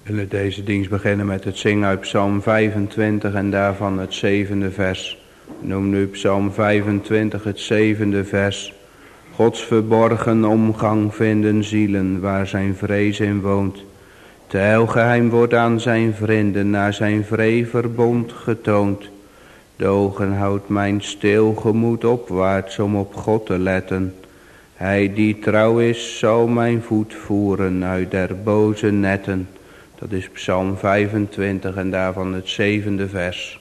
We willen deze dienst beginnen met het zingen uit Psalm 25 en daarvan het 7e vers. Noem nu Psalm 25 het 7e vers. Gods verborgen omgang vinden zielen waar zijn vrees in woont. Te heilgeheim wordt aan zijn vrienden naar zijn vreeverbond getoond. De ogen houdt mijn stil gemoed opwaarts om op God te letten. Hij die trouw is zal mijn voet voeren uit der boze netten. Dat is Psalm 25 en daarvan het 7e vers.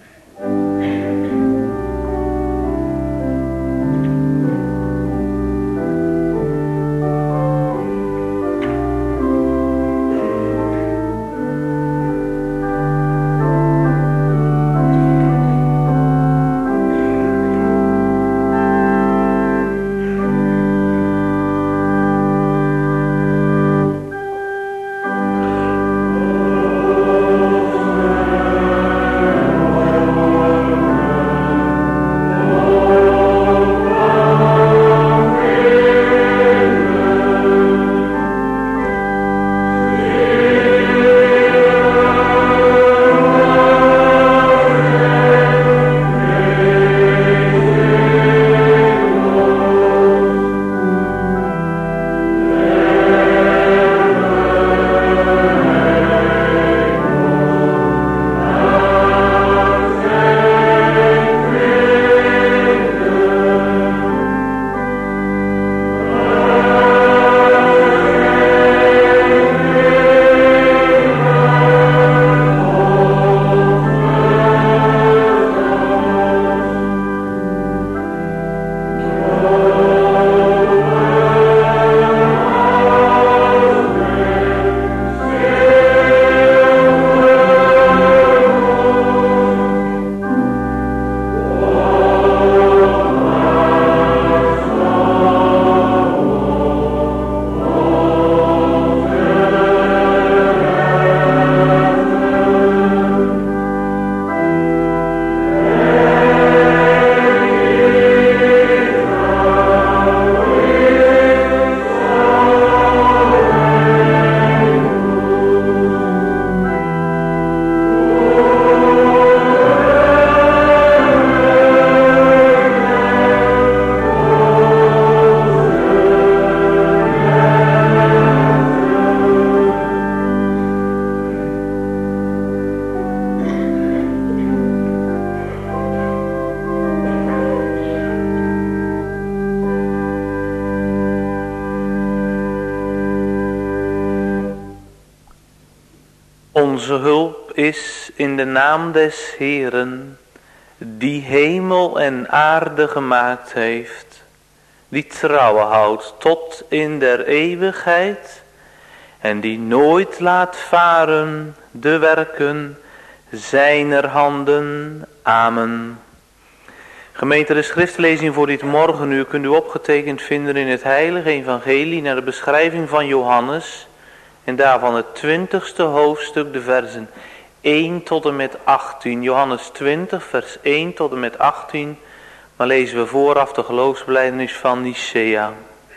Onze hulp is in de naam des Heeren, die hemel en aarde gemaakt heeft, die trouw houdt tot in der eeuwigheid en die nooit laat varen de werken zijner handen. Amen. Gemeente, de schriftlezing voor dit morgenuur kunt u opgetekend vinden in het heilige evangelie naar de beschrijving van Johannes. En daarvan het 20ste hoofdstuk, de versen 1 tot en met 18. Johannes 20, vers 1 tot en met 18. Maar lezen we vooraf de geloofsbelijdenis van Nicea.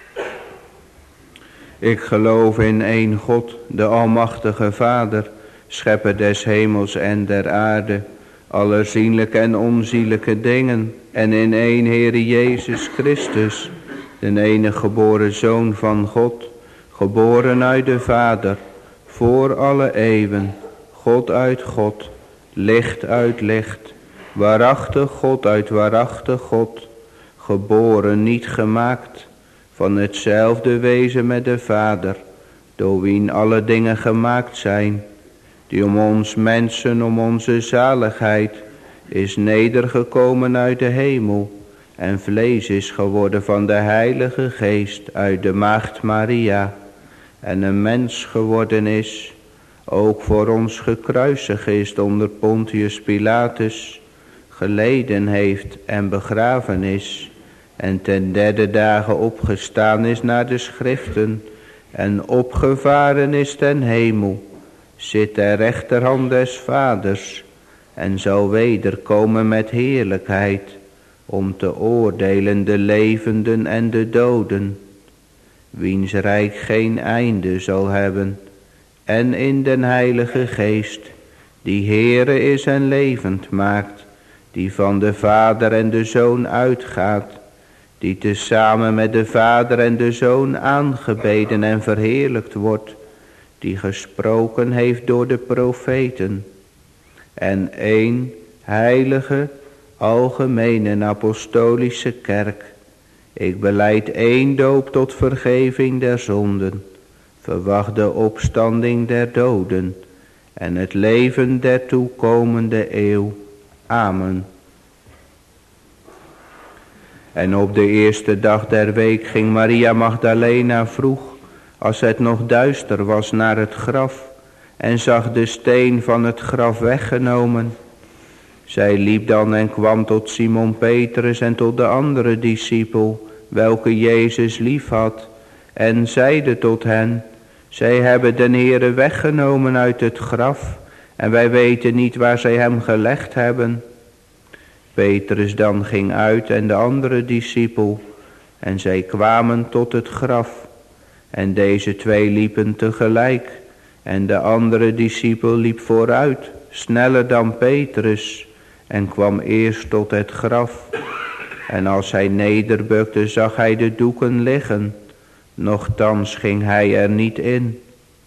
Ik geloof in één God, de almachtige Vader, schepper des hemels en der aarde, alle zienlijke en onzienlijke dingen, en in één Heere Jezus Christus, de enige geboren Zoon van God, geboren uit de Vader, voor alle eeuwen, God uit God, licht uit licht, waarachtig God uit waarachtig God, geboren, niet gemaakt, van hetzelfde wezen met de Vader, door wien alle dingen gemaakt zijn, die om ons mensen, om onze zaligheid, is nedergekomen uit de hemel, en vlees is geworden van de Heilige Geest uit de Maagd Maria, en een mens geworden is, ook voor ons gekruisigd is onder Pontius Pilatus, geleden heeft en begraven is, en ten derde dagen opgestaan is naar de schriften, en opgevaren is ten hemel, zit ter rechterhand des Vaders, en zal wederkomen met heerlijkheid, om te oordelen de levenden en de doden, wiens rijk geen einde zal hebben, en in den Heilige Geest, die Heere is en levend maakt, die van de Vader en de Zoon uitgaat, die tezamen met de Vader en de Zoon aangebeden en verheerlijkt wordt, die gesproken heeft door de profeten, en één heilige, algemene en apostolische kerk. Ik belijd één doop tot vergeving der zonden, verwacht de opstanding der doden en het leven der toekomende eeuw. Amen. En op de eerste dag der week ging Maria Magdalena vroeg, als het nog duister was, naar het graf en zag de steen van het graf weggenomen. Zij liep dan en kwam tot Simon Petrus en tot de andere discipel, welke Jezus lief had, en zeide tot hen: zij hebben den Heere weggenomen uit het graf, en wij weten niet waar zij hem gelegd hebben. Petrus dan ging uit en de andere discipel, en zij kwamen tot het graf. En deze twee liepen tegelijk, en de andere discipel liep vooruit, sneller dan Petrus, en kwam eerst tot het graf. En als hij nederbukte, zag hij de doeken liggen, nochtans ging hij er niet in.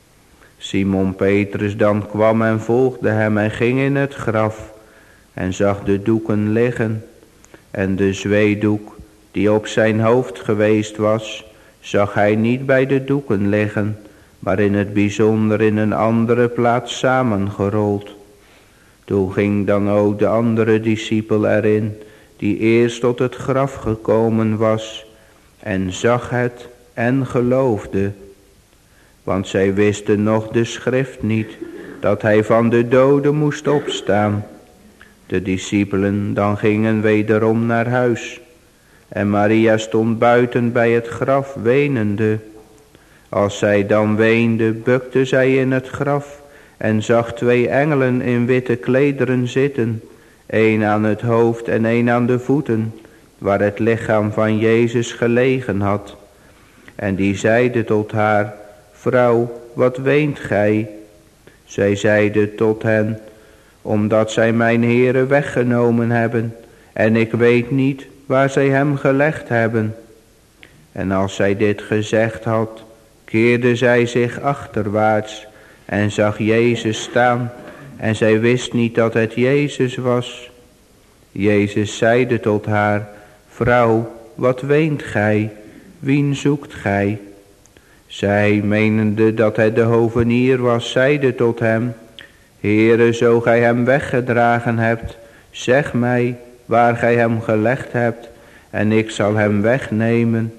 Simon Petrus dan kwam en volgde hem en ging in het graf, en zag de doeken liggen, en de zweedoek die op zijn hoofd geweest was, zag hij niet bij de doeken liggen, maar in het bijzonder in een andere plaats samengerold. Toen ging dan ook de andere discipel erin, die eerst tot het graf gekomen was, en zag het en geloofde. Want zij wisten nog de schrift niet, dat hij van de doden moest opstaan. De discipelen dan gingen wederom naar huis, en Maria stond buiten bij het graf wenende. Als zij dan weende, bukte zij in het graf en zag twee engelen in witte klederen zitten, één aan het hoofd en één aan de voeten, waar het lichaam van Jezus gelegen had. En die zeide tot haar: vrouw, wat weent gij? Zij zeide tot hen: omdat zij mijn Heere weggenomen hebben, en ik weet niet waar zij hem gelegd hebben. En als zij dit gezegd had, keerde zij zich achterwaarts en zag Jezus staan, en zij wist niet dat het Jezus was. Jezus zeide tot haar: vrouw, wat weent gij? Wien zoekt gij? Zij, menende dat het de hovenier was, zeide tot hem: Heere, zo gij hem weggedragen hebt, zeg mij waar gij hem gelegd hebt, en ik zal hem wegnemen.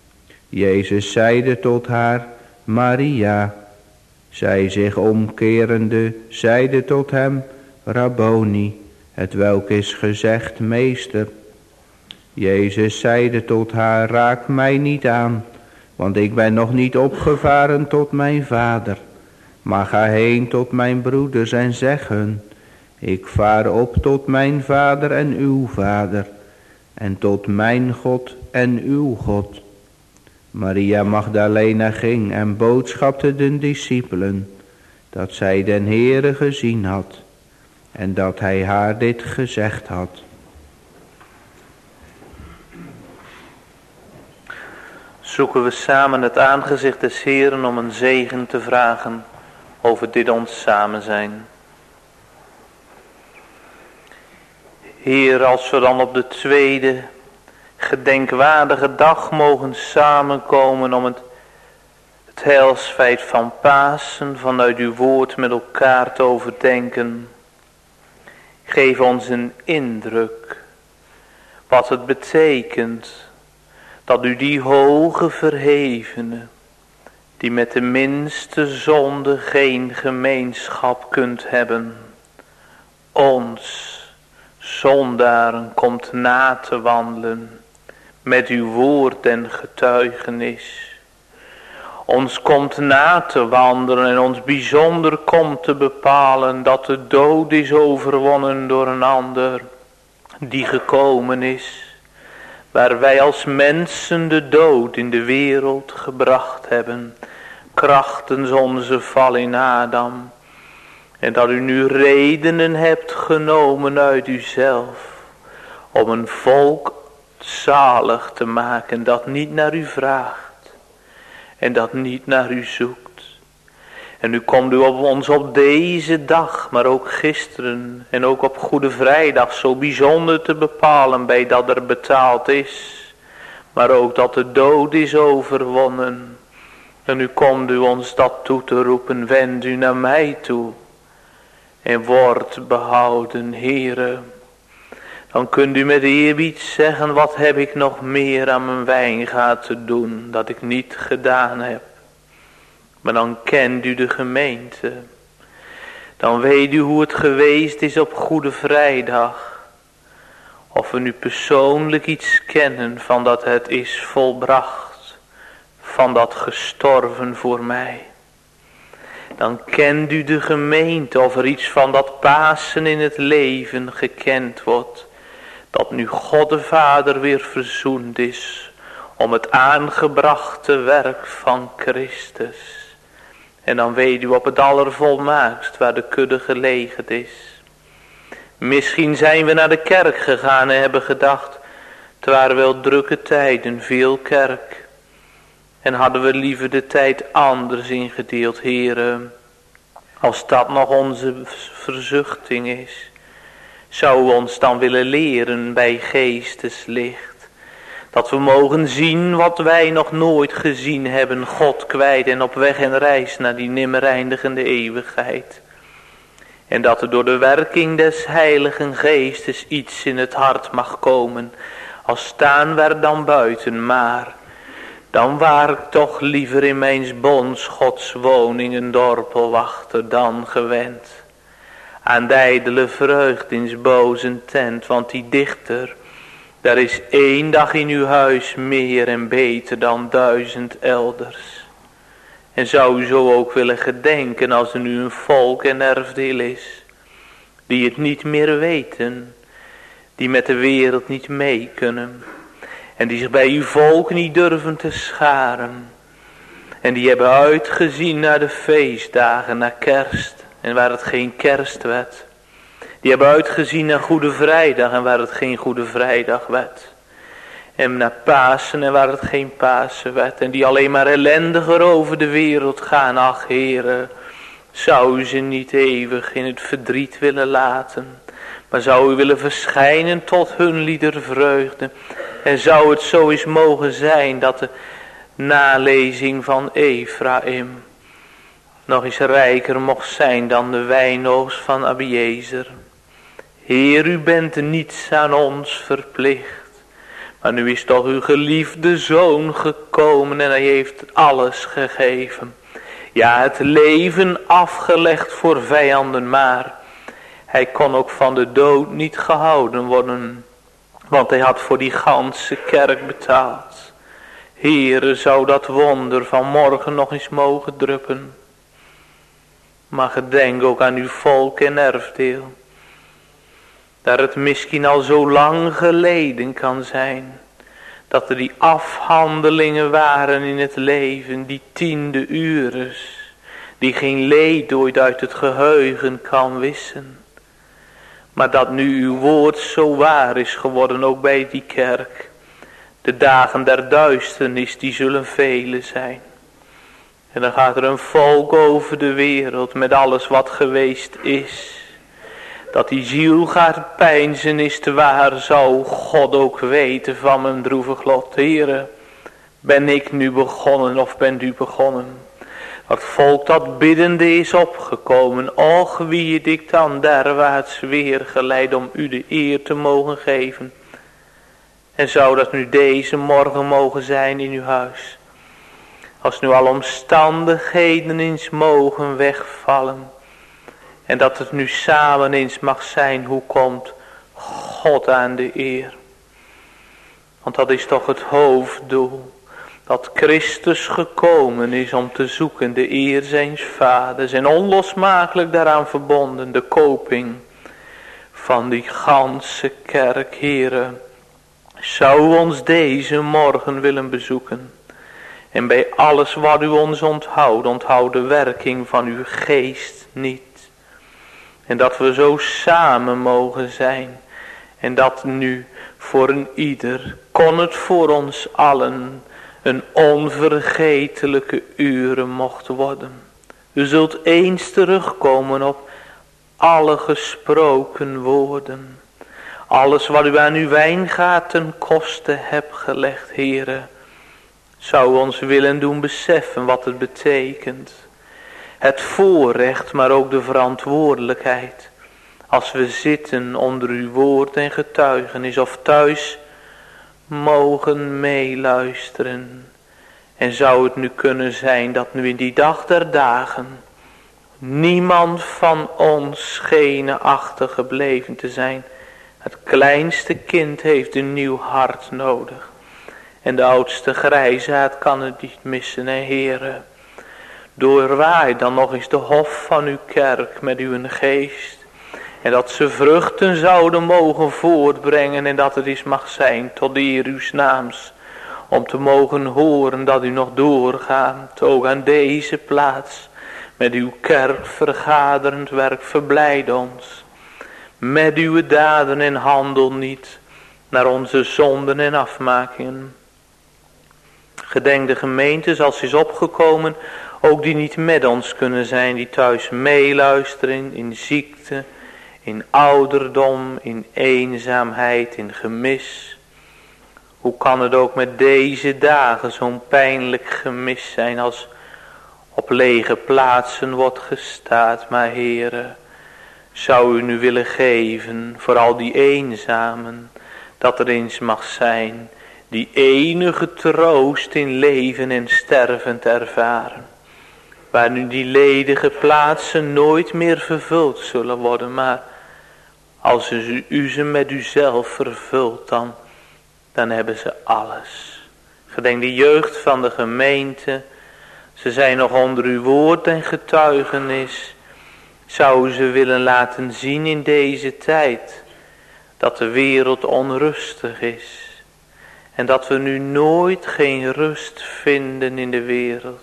Jezus zeide tot haar: Maria. Zij zich omkerende, zeide tot hem: Rabboni, hetwelk is gezegd: meester. Jezus zeide tot haar: raak mij niet aan, want ik ben nog niet opgevaren tot mijn Vader. Maar ga heen tot mijn broeders en zeg hun: ik vaar op tot mijn Vader en uw Vader, en tot mijn God en uw God. Maria Magdalena ging en boodschapte de discipelen dat zij den Heere gezien had, en dat hij haar dit gezegd had. Zoeken we samen het aangezicht des Heeren om een zegen te vragen over dit ons samen zijn. Heer, als we dan op de tweede gedenkwaardige dag mogen samenkomen om het heilsfeit van Pasen vanuit uw woord met elkaar te overdenken, geef ons een indruk wat het betekent dat u die hoge verhevene, die met de minste zonde geen gemeenschap kunt hebben, ons zondaren komt na te wandelen met uw woord en getuigenis. Ons komt na te wandelen en ons bijzonder komt te bepalen dat de dood is overwonnen door een ander die gekomen is, waar wij als mensen de dood in de wereld gebracht hebben, krachtens onze val in Adam. En dat u nu redenen hebt genomen uit uzelf. Om een volk zalig te maken dat niet naar u vraagt. En dat niet naar u zoekt. En nu komt u op ons op deze dag, maar ook gisteren en ook op Goede Vrijdag zo bijzonder te bepalen bij dat er betaald is. Maar ook dat de dood is overwonnen. En nu komt u ons dat toe te roepen, wend u naar mij toe. En wordt behouden, Heere. Dan kunt u met eerbied zeggen, wat heb ik nog meer aan mijn wijngaard te doen, dat ik niet gedaan heb. Maar dan kent u de gemeente. Dan weet u hoe het geweest is op Goede Vrijdag. Of we nu persoonlijk iets kennen van dat het is volbracht. Van dat gestorven voor mij. Dan kent u de gemeente of er iets van dat Pasen in het leven gekend wordt. Dat nu God de Vader weer verzoend is. Om het aangebrachte werk van Christus. En dan weet u op het allervolmaakst waar de kudde gelegen is. Misschien zijn we naar de kerk gegaan en hebben gedacht, het waren wel drukke tijden, veel kerk. En hadden we liever de tijd anders ingedeeld, Heere. Als dat nog onze verzuchting is, zou u ons dan willen leren bij geesteslicht. Dat we mogen zien wat wij nog nooit gezien hebben, God kwijt en op weg en reis naar die nimmer eindigende eeuwigheid. En dat er door de werking des Heiligen Geestes iets in het hart mag komen, als staan we dan buiten, maar dan waar ik toch liever in mijn bonds Gods woning een dorpelwachter dan gewend. Aan de ijdele vreugd in boze tent, want die dichter, daar is 1 dag in uw huis meer en beter dan 1000 elders. En zou u zo ook willen gedenken als er nu een volk en erfdeel is, die het niet meer weten, die met de wereld niet mee kunnen. En die zich bij uw volk niet durven te scharen. En die hebben uitgezien naar de feestdagen, naar kerst. En waar het geen kerst werd. Die hebben uitgezien naar Goede Vrijdag en waar het geen Goede Vrijdag werd. En naar Pasen en waar het geen Pasen werd. En die alleen maar ellendiger over de wereld gaan. Ach Heere, zou u ze niet eeuwig in het verdriet willen laten. Maar zou u willen verschijnen tot hun lieder vreugde. En zou het zo eens mogen zijn dat de nalezing van Ephraim nog eens rijker mocht zijn dan de wijnoogst van Abiezer. Heer, u bent niets aan ons verplicht. Maar nu is toch uw geliefde zoon gekomen en hij heeft alles gegeven. Ja, het leven afgelegd voor vijanden, maar hij kon ook van de dood niet gehouden worden. Want hij had voor die ganse kerk betaald. Heere, zou dat wonder van morgen nog eens mogen druppen. Maar gedenk ook aan uw volk en erfdeel. Daar het misschien al zo lang geleden kan zijn. Dat er die afhandelingen waren in het leven. Die 10e ures. Die geen leed ooit uit het geheugen kan wissen. Maar dat nu uw woord zo waar is geworden ook bij die kerk. De dagen der duisternis die zullen vele zijn. En dan gaat er een volk over de wereld met alles wat geweest is. Dat die ziel gaat peinzen is te waar, zou God ook weten van mijn droevig lot. Heere, ben ik nu begonnen of bent u begonnen? Dat volk dat biddende is opgekomen, och wie het ik dan derwaarts weer geleid om u de eer te mogen geven. En zou dat nu deze morgen mogen zijn in uw huis. Als nu alle omstandigheden eens mogen wegvallen. En dat het nu samen eens mag zijn, hoe komt God aan de eer. Want dat is toch het hoofddoel. Dat Christus gekomen is om te zoeken de eer zijns vaders. En onlosmakelijk daaraan verbonden de koping van die ganse kerk, Heere. Zou ons deze morgen willen bezoeken. En bij alles wat u ons onthoudt, onthoud de werking van uw geest niet. En dat we zo samen mogen zijn. En dat nu voor een ieder, kon het voor ons allen, een onvergetelijke uren mocht worden. U zult eens terugkomen op alle gesproken woorden. Alles wat u aan uw wijngaard ten koste hebt gelegd, Heere, zou ons willen doen beseffen wat het betekent. Het voorrecht, maar ook de verantwoordelijkheid. Als we zitten onder uw woord en getuigenis of thuis mogen meeluisteren. En zou het nu kunnen zijn dat nu in die dag der dagen niemand van ons schenen achtergebleven te zijn. Het kleinste kind heeft een nieuw hart nodig. En de oudste grijsaard kan het niet missen, hè Heere. Doorwaai dan nog eens de hof van uw kerk met uw geest. En dat ze vruchten zouden mogen voortbrengen en dat het eens mag zijn tot de eer uws naams. Om te mogen horen dat u nog doorgaat, ook aan deze plaats. Met uw kerk vergaderend werk verblijd ons. Met uw daden en handel niet naar onze zonden en afmakingen. Gedenk de gemeentes als is opgekomen, ook die niet met ons kunnen zijn, die thuis meeluisteren in ziekte, in ouderdom, in eenzaamheid, in gemis. Hoe kan het ook met deze dagen zo'n pijnlijk gemis zijn als op lege plaatsen wordt gestaat, maar Heere, zou u nu willen geven voor al die eenzamen, dat er eens mag zijn die enige troost in leven en sterven te ervaren. Waar nu die ledige plaatsen nooit meer vervuld zullen worden, maar als u ze met uzelf vervult, dan hebben ze alles. Gedenk de jeugd van de gemeente, ze zijn nog onder uw woord en getuigenis. Zou ze willen laten zien in deze tijd dat de wereld onrustig is. En dat we nu nooit geen rust vinden in de wereld.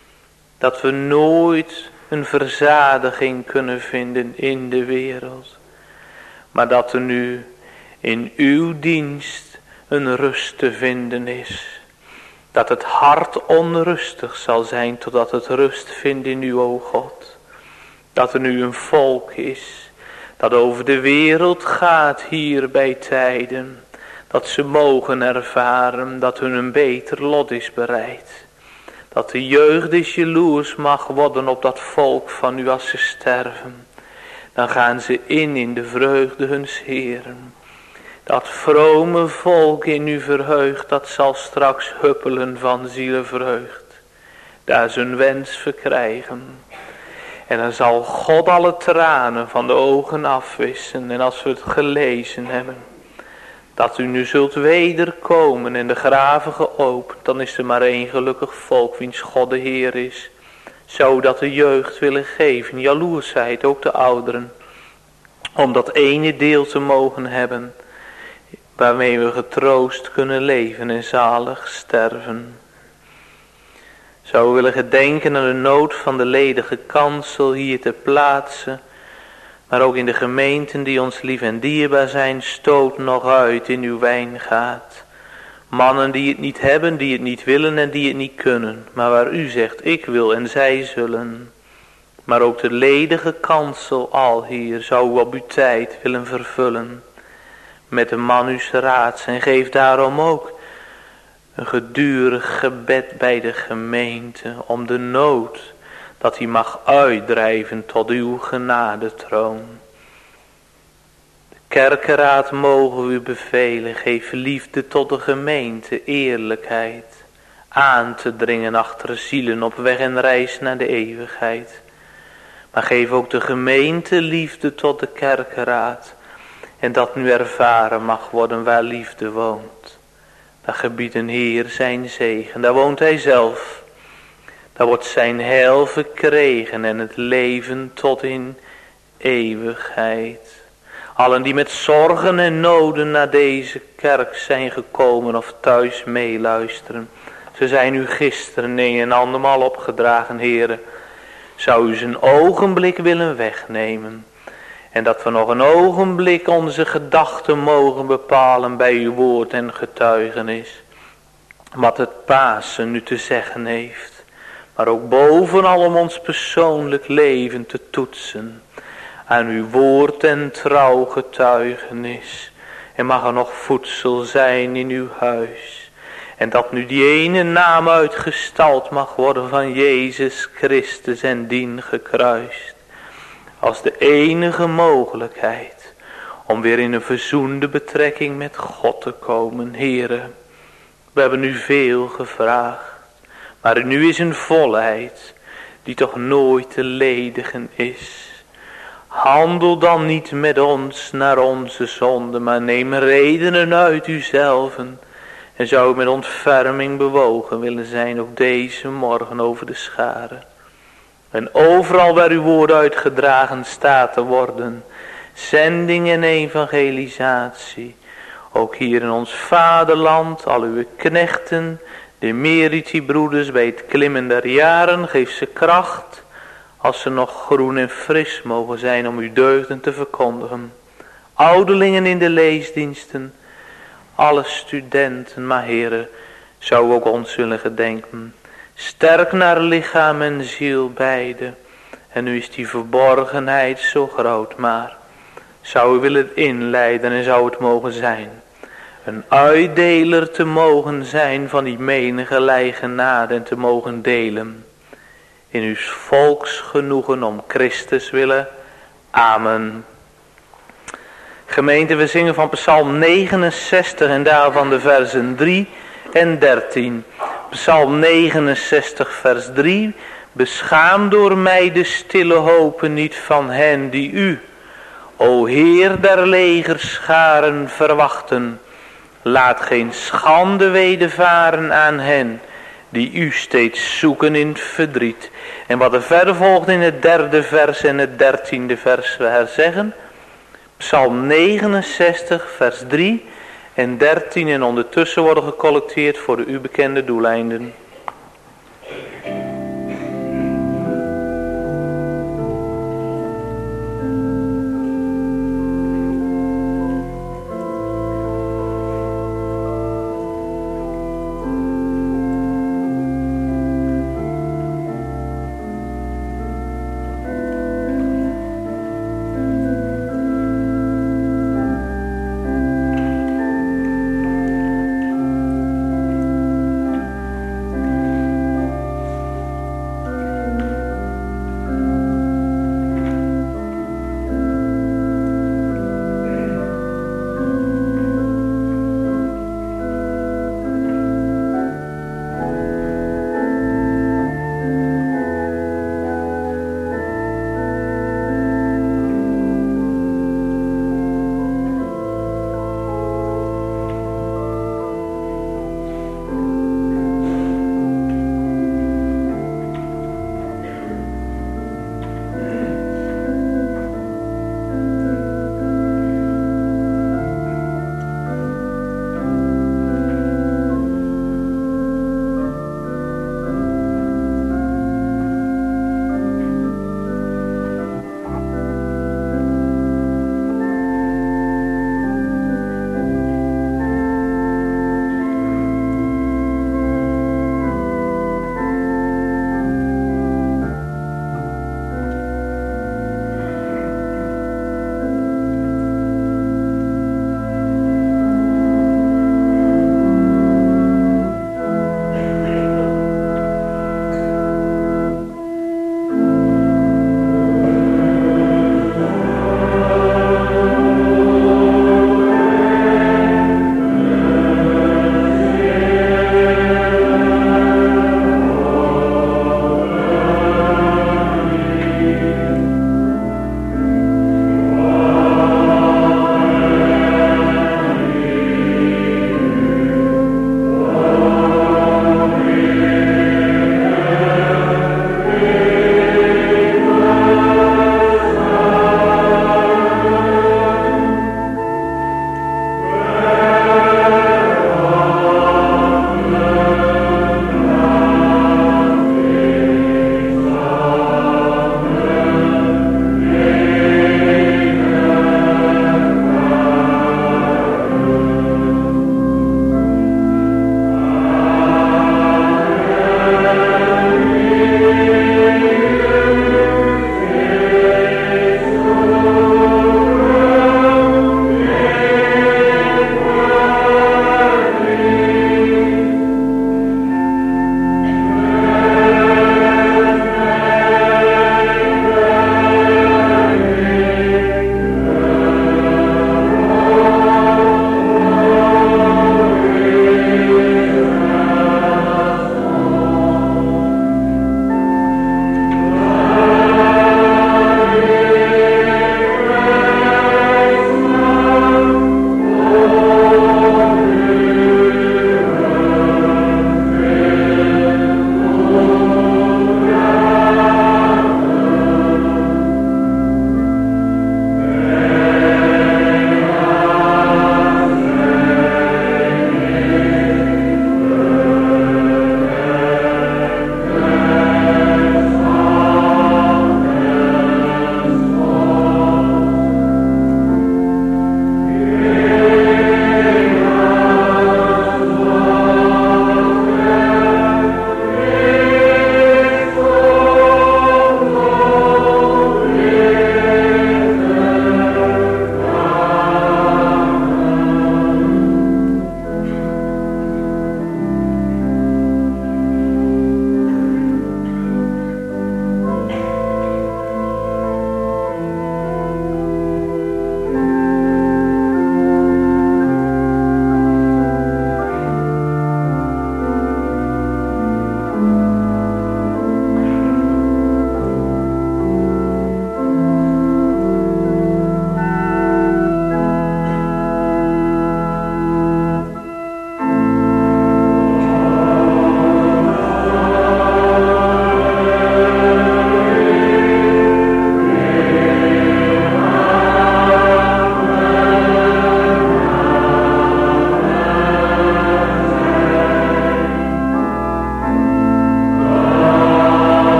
Dat we nooit een verzadiging kunnen vinden in de wereld. Maar dat er nu in uw dienst een rust te vinden is. Dat het hart onrustig zal zijn totdat het rust vindt in u, o God. Dat er nu een volk is dat over de wereld gaat hier bij tijden. Dat ze mogen ervaren dat hun een beter lot is bereid. Dat de jeugd is jaloers mag worden op dat volk van u als ze sterven. Dan gaan ze in de vreugde huns Heeren. Dat vrome volk in u verheugt, dat zal straks huppelen van zielenvreugd. Daar zijn wens verkrijgen. En dan zal God alle tranen van de ogen afwissen. En als we het gelezen hebben, dat u nu zult wederkomen en de graven geopend, dan is er maar één gelukkig volk wiens God de Heer is. Zodat de jeugd willen geven, jaloersheid, ook de ouderen. Om dat ene deel te mogen hebben, waarmee we getroost kunnen leven en zalig sterven. Zou we willen gedenken aan de nood van de ledige kansel hier ter plaatse. Maar ook in de gemeenten die ons lief en dierbaar zijn, stoot nog uit in uw wijngaard. Mannen die het niet hebben, die het niet willen en die het niet kunnen. Maar waar u zegt, ik wil en zij zullen. Maar ook de ledige kansel al hier zou u op uw tijd willen vervullen. Met de man uws raads en geef daarom ook een gedurig gebed bij de gemeente om de nood, dat hij mag uitdrijven tot uw genadetroon. De kerkenraad mogen we u bevelen, geef liefde tot de gemeente, eerlijkheid, aan te dringen achter zielen op weg en reis naar de eeuwigheid. Maar geef ook de gemeente liefde tot de kerkenraad, en dat nu ervaren mag worden waar liefde woont. Daar gebiedt een Heer zijn zegen, daar woont hij zelf. Daar wordt zijn heil verkregen en het leven tot in eeuwigheid. Allen die met zorgen en noden naar deze kerk zijn gekomen of thuis meeluisteren, Ze zijn u gisteren een en andermaal opgedragen, Heere. Zou u ze een ogenblik willen wegnemen. En dat we nog een ogenblik onze gedachten mogen bepalen bij uw woord en getuigenis. Wat het Pasen nu te zeggen heeft. Maar ook bovenal om ons persoonlijk leven te toetsen. Aan uw woord en trouw getuigenis. En mag er nog voedsel zijn in uw huis. En dat nu die ene naam uitgestald mag worden van Jezus Christus en dien gekruist. Als de enige mogelijkheid om weer in een verzoende betrekking met God te komen, Heere. We hebben u veel gevraagd, maar nu is een volheid die toch nooit te ledigen is. Handel dan niet met ons naar onze zonde, maar neem redenen uit uzelven. En zou met ontferming bewogen willen zijn op deze morgen over de scharen. En overal waar uw woord uitgedragen staat te worden, zending en evangelisatie. Ook hier in ons vaderland, al uw knechten, de Meriti-broeders bij het klimmen der jaren, geef ze kracht, als ze nog groen en fris mogen zijn om uw deugden te verkondigen. Ouderlingen in de leesdiensten, alle studenten, maar Heere, zou ook ons willen gedenken. Sterk naar lichaam en ziel beide. En nu is die verborgenheid zo groot, maar zou u willen inleiden en zou het mogen zijn. Een uitdeler te mogen zijn van die menige genade en te mogen delen. In uw volks genoegen om Christus willen. Amen. Gemeente, we zingen van Psalm 69 en daarvan de versen 3 en 13. Psalm 69 vers 3. Beschaam door mij de stille hopen niet van hen die u, o Heer der legerscharen, verwachten. Laat geen schande wedervaren aan hen die u steeds zoeken in het verdriet. En wat er verder volgt in het 3e vers en het 13e vers we herzeggen. Psalm 69 vers 3 en 13 en ondertussen worden gecollecteerd voor de u bekende doeleinden.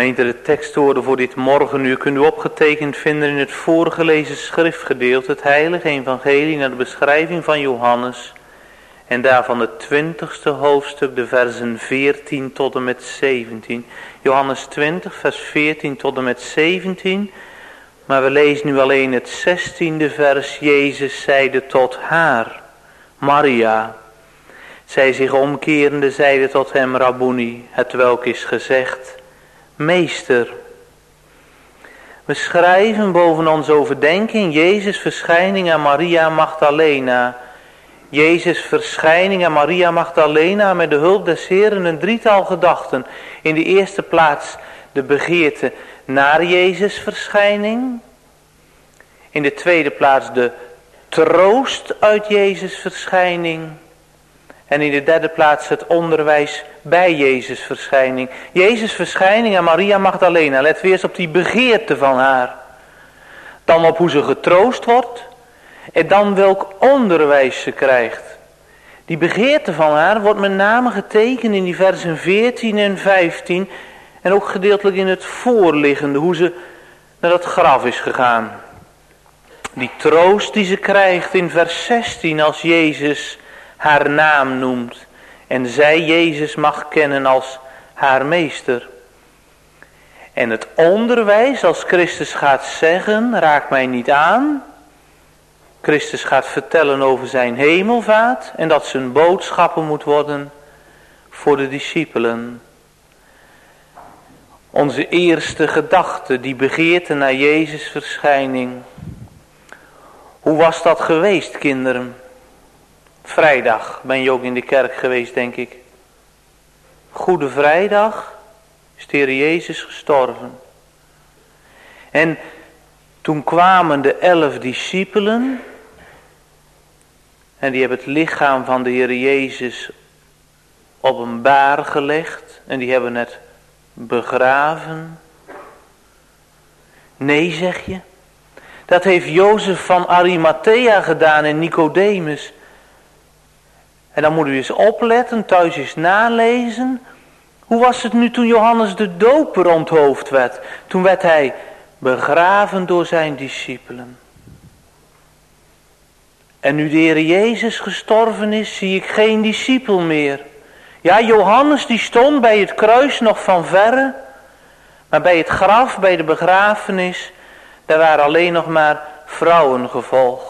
Gemeente, de tekstwoorden voor dit morgenuur kunt u opgetekend vinden in het voorgelezen schriftgedeelte, het heilige evangelie naar de beschrijving van Johannes. En daarvan het 20ste hoofdstuk, de versen 14 tot en met 17. Johannes 20, vers 14 tot en met 17. Maar we lezen nu alleen het 16e vers. Jezus zeide tot haar, Maria. Zij zich omkerende zeide tot hem, Rabboni, hetwelk is gezegd, Meester. We schrijven boven onze overdenking Jezus' verschijning aan Maria Magdalena. Jezus' verschijning aan Maria Magdalena met de hulp des Heeren een drietal gedachten. In de eerste plaats de begeerte naar Jezus' verschijning. In de tweede plaats de troost uit Jezus' verschijning. En in de derde plaats het onderwijs bij Jezus' verschijning. Jezus' verschijning aan Maria Magdalena. Let weer eens op die begeerte van haar. Dan op hoe ze getroost wordt. En dan welk onderwijs ze krijgt. Die begeerte van haar wordt met name getekend in die versen 14 en 15. En ook gedeeltelijk in het voorliggende. Hoe ze naar dat graf is gegaan. Die troost die ze krijgt in vers 16 als Jezus haar naam noemt. En zij Jezus mag kennen als haar meester. En het onderwijs als Christus gaat zeggen, raak mij niet aan. Christus gaat vertellen over zijn hemelvaart. En dat zijn boodschappen moet worden voor de discipelen. Onze eerste gedachte, die begeerte naar Jezus' verschijning. Hoe was dat geweest, kinderen? Vrijdag ben je ook in de kerk geweest, denk ik. Goede Vrijdag is de Heer Jezus gestorven. En toen kwamen de 11 discipelen. En die hebben het lichaam van de Heer Jezus op een baar gelegd. En die hebben het begraven. Nee, zeg je. Dat heeft Jozef van Arimathea gedaan en Nicodemus. En dan moet u eens opletten, thuis eens nalezen. Hoe was het nu toen Johannes de Doper onthoofd werd? Toen werd hij begraven door zijn discipelen. En nu de Heer Jezus gestorven is, zie ik geen discipel meer. Ja, Johannes die stond bij het kruis nog van verre. Maar bij het graf, bij de begrafenis, daar waren alleen nog maar vrouwen gevolgd.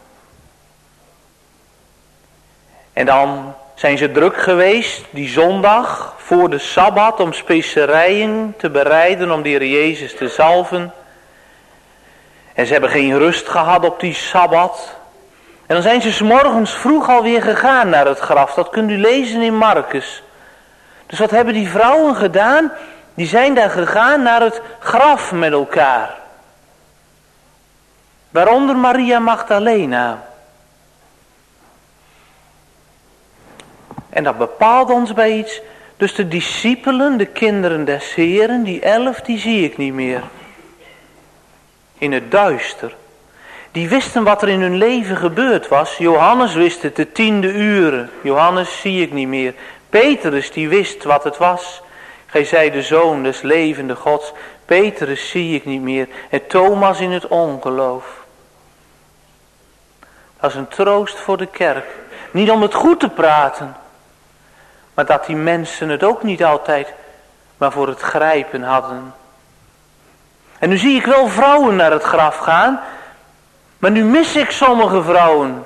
En dan zijn ze druk geweest, die zondag, voor de Sabbat, om specerijen te bereiden, om de Heer Jezus te zalven. En ze hebben geen rust gehad op die Sabbat. En dan zijn ze 's morgens vroeg alweer gegaan naar het graf. Dat kunt u lezen in Markus. Dus wat hebben die vrouwen gedaan? Die zijn daar gegaan naar het graf met elkaar. Waaronder Maria Magdalena. En dat bepaalt ons bij iets. Dus de discipelen, de kinderen des Heeren, die 11, die zie ik niet meer. In het duister. Die wisten wat er in hun leven gebeurd was. Johannes wist het, de 10e uren. Johannes zie ik niet meer. Petrus die wist wat het was. Gij zijt de zoon des levende Gods. Petrus zie ik niet meer. En Thomas in het ongeloof. Dat is een troost voor de kerk. Niet om het goed te praten. Maar dat die mensen het ook niet altijd maar voor het grijpen hadden. En nu zie ik wel vrouwen naar het graf gaan. Maar nu mis ik sommige vrouwen.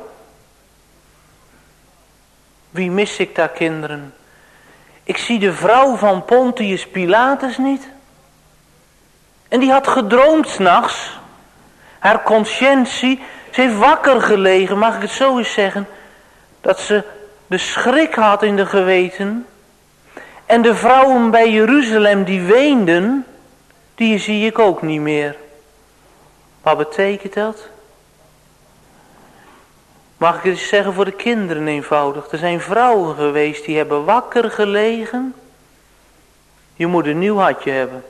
Wie mis ik daar, kinderen? Ik zie de vrouw van Pontius Pilatus niet. En die had gedroomd 's nachts. Haar conscientie, ze heeft wakker gelegen, mag ik het zo eens zeggen. Dat ze de schrik had in de geweten. En de vrouwen bij Jeruzalem die weenden, die zie ik ook niet meer. Wat betekent dat? Mag ik het eens zeggen voor de kinderen eenvoudig. Er zijn vrouwen geweest die hebben wakker gelegen. Je moet een nieuw hartje hebben.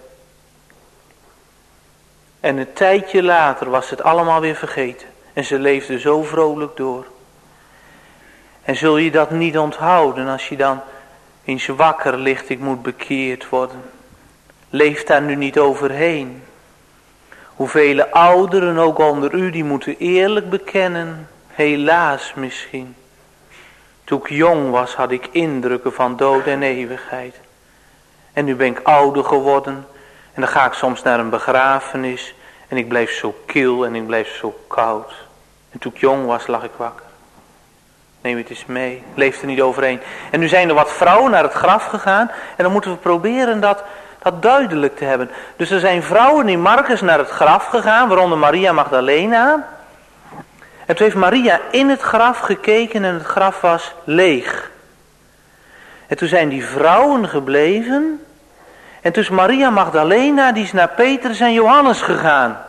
En een tijdje later was het allemaal weer vergeten. En ze leefden zo vrolijk door. En zul je dat niet onthouden als je dan eens wakker ligt, ik moet bekeerd worden. Leef daar nu niet overheen. Hoeveel ouderen ook onder u die moeten eerlijk bekennen. Helaas misschien. Toen ik jong was had ik indrukken van dood en eeuwigheid. En nu ben ik ouder geworden. En dan ga ik soms naar een begrafenis. En ik bleef zo kil en ik bleef zo koud. En toen ik jong was lag ik wakker. Neem het eens mee. Leef er niet overheen. En nu zijn er wat vrouwen naar het graf gegaan. En dan moeten we proberen dat duidelijk te hebben. Dus er zijn vrouwen in Markus naar het graf gegaan. Waaronder Maria Magdalena. En toen heeft Maria in het graf gekeken en het graf was leeg. En toen zijn die vrouwen gebleven. En toen is Maria Magdalena, die is naar Petrus en Johannes gegaan.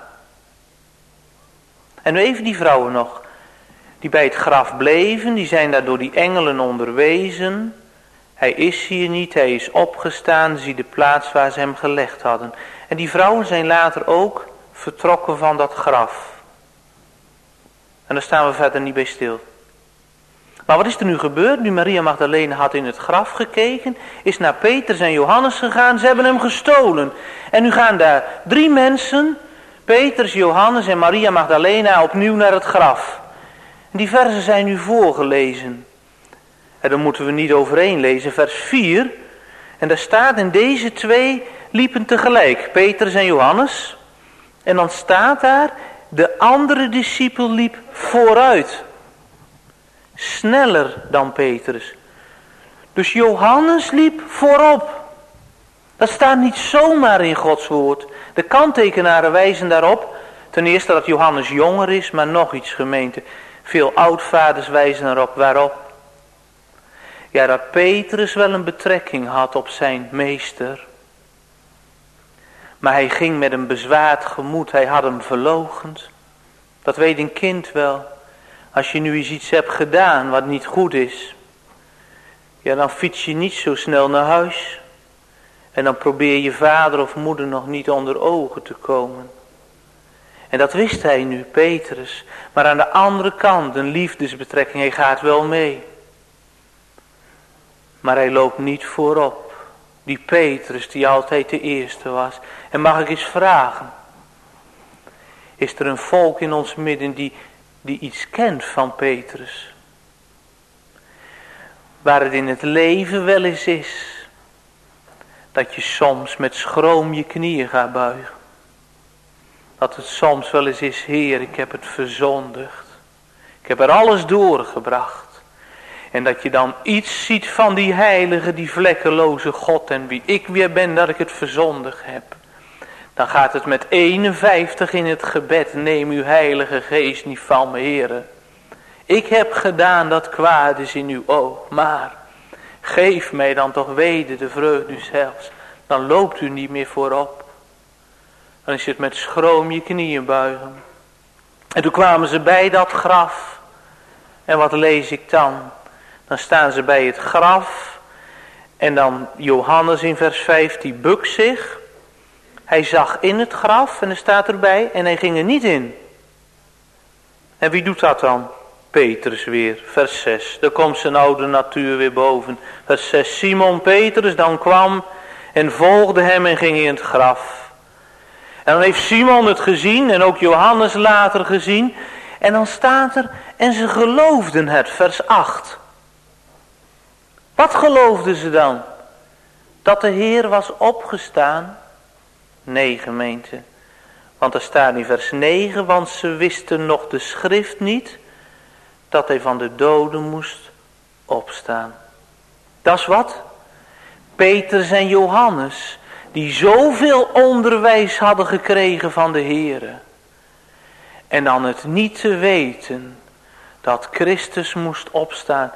En nu even die vrouwen nog. Die bij het graf bleven, die zijn daar door die engelen onderwezen. Hij is hier niet, hij is opgestaan, zie de plaats waar ze hem gelegd hadden. En die vrouwen zijn later ook vertrokken van dat graf. En daar staan we verder niet bij stil. Maar wat is er nu gebeurd? Nu Maria Magdalena had in het graf gekeken, is naar Petrus en Johannes gegaan, ze hebben hem gestolen. En nu gaan daar 3 mensen, Petrus, Johannes en Maria Magdalena, opnieuw naar het graf. En die versen zijn nu voorgelezen. En daar moeten we niet overheen lezen, vers 4. En daar staat, en deze 2 liepen tegelijk, Petrus en Johannes. En dan staat daar, de andere discipel liep vooruit. Sneller dan Petrus. Dus Johannes liep voorop. Dat staat niet zomaar in Gods woord. De kanttekenaren wijzen daarop. Ten eerste dat Johannes jonger is, maar nog iets gemeente. Veel oudvaders wijzen erop. Waarop? Ja, dat Petrus wel een betrekking had op zijn meester. Maar hij ging met een bezwaard gemoed. Hij had hem verloochend. Dat weet een kind wel. Als je nu eens iets hebt gedaan wat niet goed is. Ja, dan fiets je niet zo snel naar huis. En dan probeer je vader of moeder nog niet onder ogen te komen. En dat wist hij nu, Petrus. Maar aan de andere kant, een liefdesbetrekking, hij gaat wel mee. Maar hij loopt niet voorop. Die Petrus die altijd de eerste was. En mag ik eens vragen. Is er een volk in ons midden die iets kent van Petrus? Waar het in het leven wel eens is. Dat je soms met schroom je knieën gaat buigen. Dat het soms wel eens is, Heer, ik heb het verzondigd. Ik heb er alles doorgebracht. En dat je dan iets ziet van die heilige, die vlekkeloze God. En wie ik weer ben, dat ik het verzondigd heb. Dan gaat het met 51 in het gebed. Neem uw heilige geest niet van me, Heere. Ik heb gedaan dat kwaad is in uw oog. Maar geef mij dan toch weder de vreugde zelfs. Dan loopt u niet meer voorop. Dan is het met schroom je knieën buigen. En toen kwamen ze bij dat graf. En wat lees ik dan? Dan staan ze bij het graf. En dan Johannes in vers 5, die bukt zich. Hij zag in het graf en er staat erbij. En hij ging er niet in. En wie doet dat dan? Petrus weer, vers 6. Daar komt zijn oude natuur weer boven. Vers 6. Simon Petrus dan kwam en volgde hem en ging in het graf. En dan heeft Simon het gezien en ook Johannes later gezien. En dan staat er, en ze geloofden het, vers 8. Wat geloofden ze dan? Dat de Heer was opgestaan? Nee, gemeente. Want er staat in vers 9, want ze wisten nog de schrift niet, dat hij van de doden moest opstaan. Dat is wat? Petrus en Johannes, die zoveel onderwijs hadden gekregen van de Heere. En dan het niet te weten, dat Christus moest opstaan.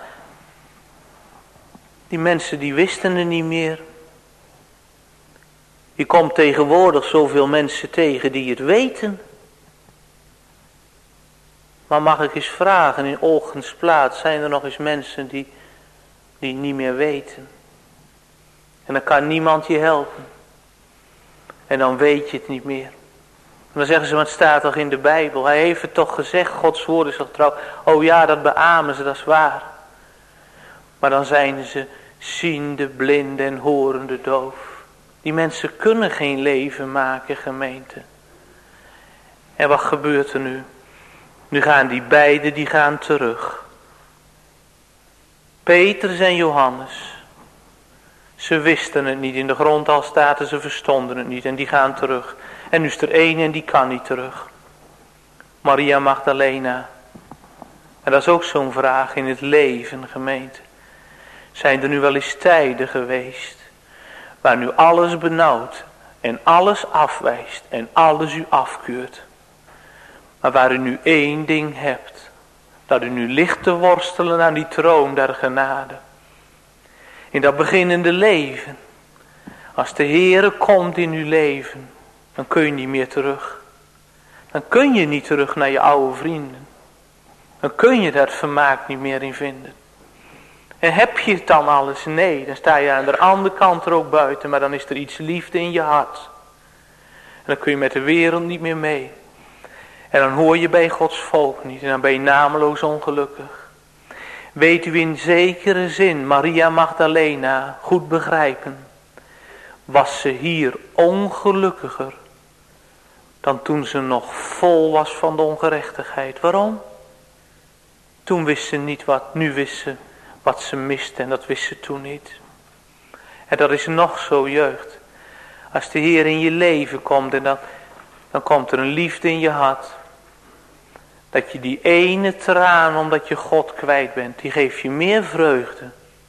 Die mensen die wisten er niet meer. Je komt tegenwoordig zoveel mensen tegen die het weten. Maar mag ik eens vragen, in ochtends zijn er nog eens mensen die niet meer weten. En dan kan niemand je helpen. En dan weet je het niet meer. En dan zeggen ze, wat staat toch in de Bijbel? Hij heeft het toch gezegd, Gods woord is toch trouw. Oh ja, dat beamen ze, dat is waar. Maar dan zijn ze ziende, blinde en horende doof. Die mensen kunnen geen leven maken, gemeente. En wat gebeurt er nu? Nu gaan die beiden, die gaan terug. Petrus en Johannes. Ze wisten het niet. In de grond al staat, ze verstonden het niet. En die gaan terug. En nu is er één en die kan niet terug. Maria Magdalena. En dat is ook zo'n vraag in het leven, gemeente. Zijn er nu wel eens tijden geweest waar nu alles benauwt en alles afwijst en alles u afkeurt. Maar waar u nu één ding hebt. Dat u nu ligt te worstelen aan die troon der genade. In dat beginnende leven. Als de Heere komt in uw leven. Dan kun je niet meer terug. Dan kun je niet terug naar je oude vrienden. Dan kun je daar vermaak niet meer in vinden. En heb je het dan alles? Nee, dan sta je aan de andere kant er ook buiten. Maar dan is er iets liefde in je hart. En dan kun je met de wereld niet meer mee. En dan hoor je bij Gods volk niet. En dan ben je nameloos ongelukkig. Weet u in zekere zin, Maria Magdalena, goed begrijpen. Was ze hier ongelukkiger. Dan toen ze nog vol was van de ongerechtigheid. Waarom? Toen wist ze niet wat, nu wist ze wat ze miste. En dat wist ze toen niet. En dat is nog zo, jeugd. Als de Heer in je leven komt en dan komt er een liefde in je hart. Dat je die ene traan, omdat je God kwijt bent, die geeft je meer vreugde.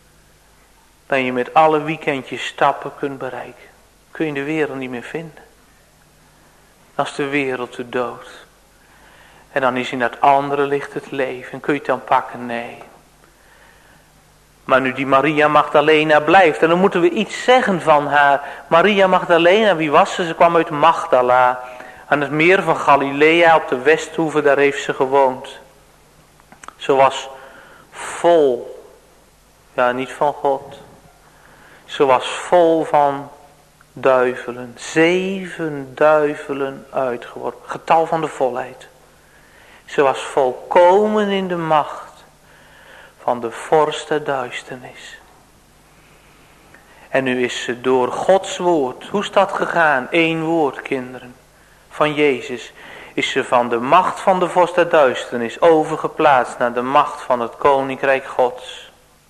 Dan je met alle weekendjes stappen kunt bereiken. Kun je de wereld niet meer vinden. Als de wereld de dood. En dan is in dat andere ligt het leven. En kun je het dan pakken? Nee. Maar nu die Maria Magdalena blijft. En dan moeten we iets zeggen van haar. Maria Magdalena, wie was ze? Ze kwam uit Magdala. Aan het meer van Galilea op de Westhoeve, daar heeft ze gewoond. Ze was vol. Ja, niet van God. Ze was vol van duivelen. 7 duivelen uitgeworpen. Getal van de volheid. Ze was volkomen in de macht van de vorst der duisternis. En nu is ze door Gods woord. Hoe is dat gegaan? 1 woord, kinderen. Van Jezus. Is ze van de macht van de vorst der duisternis overgeplaatst naar de macht van het koninkrijk Gods.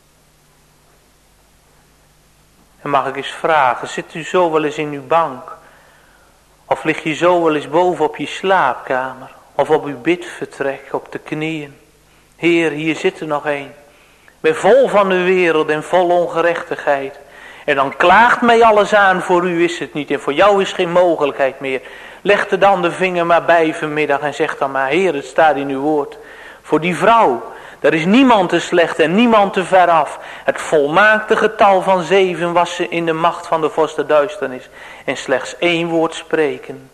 En mag ik eens vragen. Zit u zo wel eens in uw bank? Of lig je zo wel eens boven op je slaapkamer? Of op uw bidvertrek, op de knieën. Heer, hier zit er nog één. Ik ben vol van de wereld en vol ongerechtigheid. En dan klaagt mij alles aan, voor u is het niet. En voor jou is geen mogelijkheid meer. Leg er dan de vinger maar bij vanmiddag en zeg dan maar, Heer, het staat in uw woord. Voor die vrouw, daar is niemand te slecht en niemand te ver af. Het volmaakte getal van 7 was ze in de macht van de vorst der duisternis. En slechts 1 woord spreken.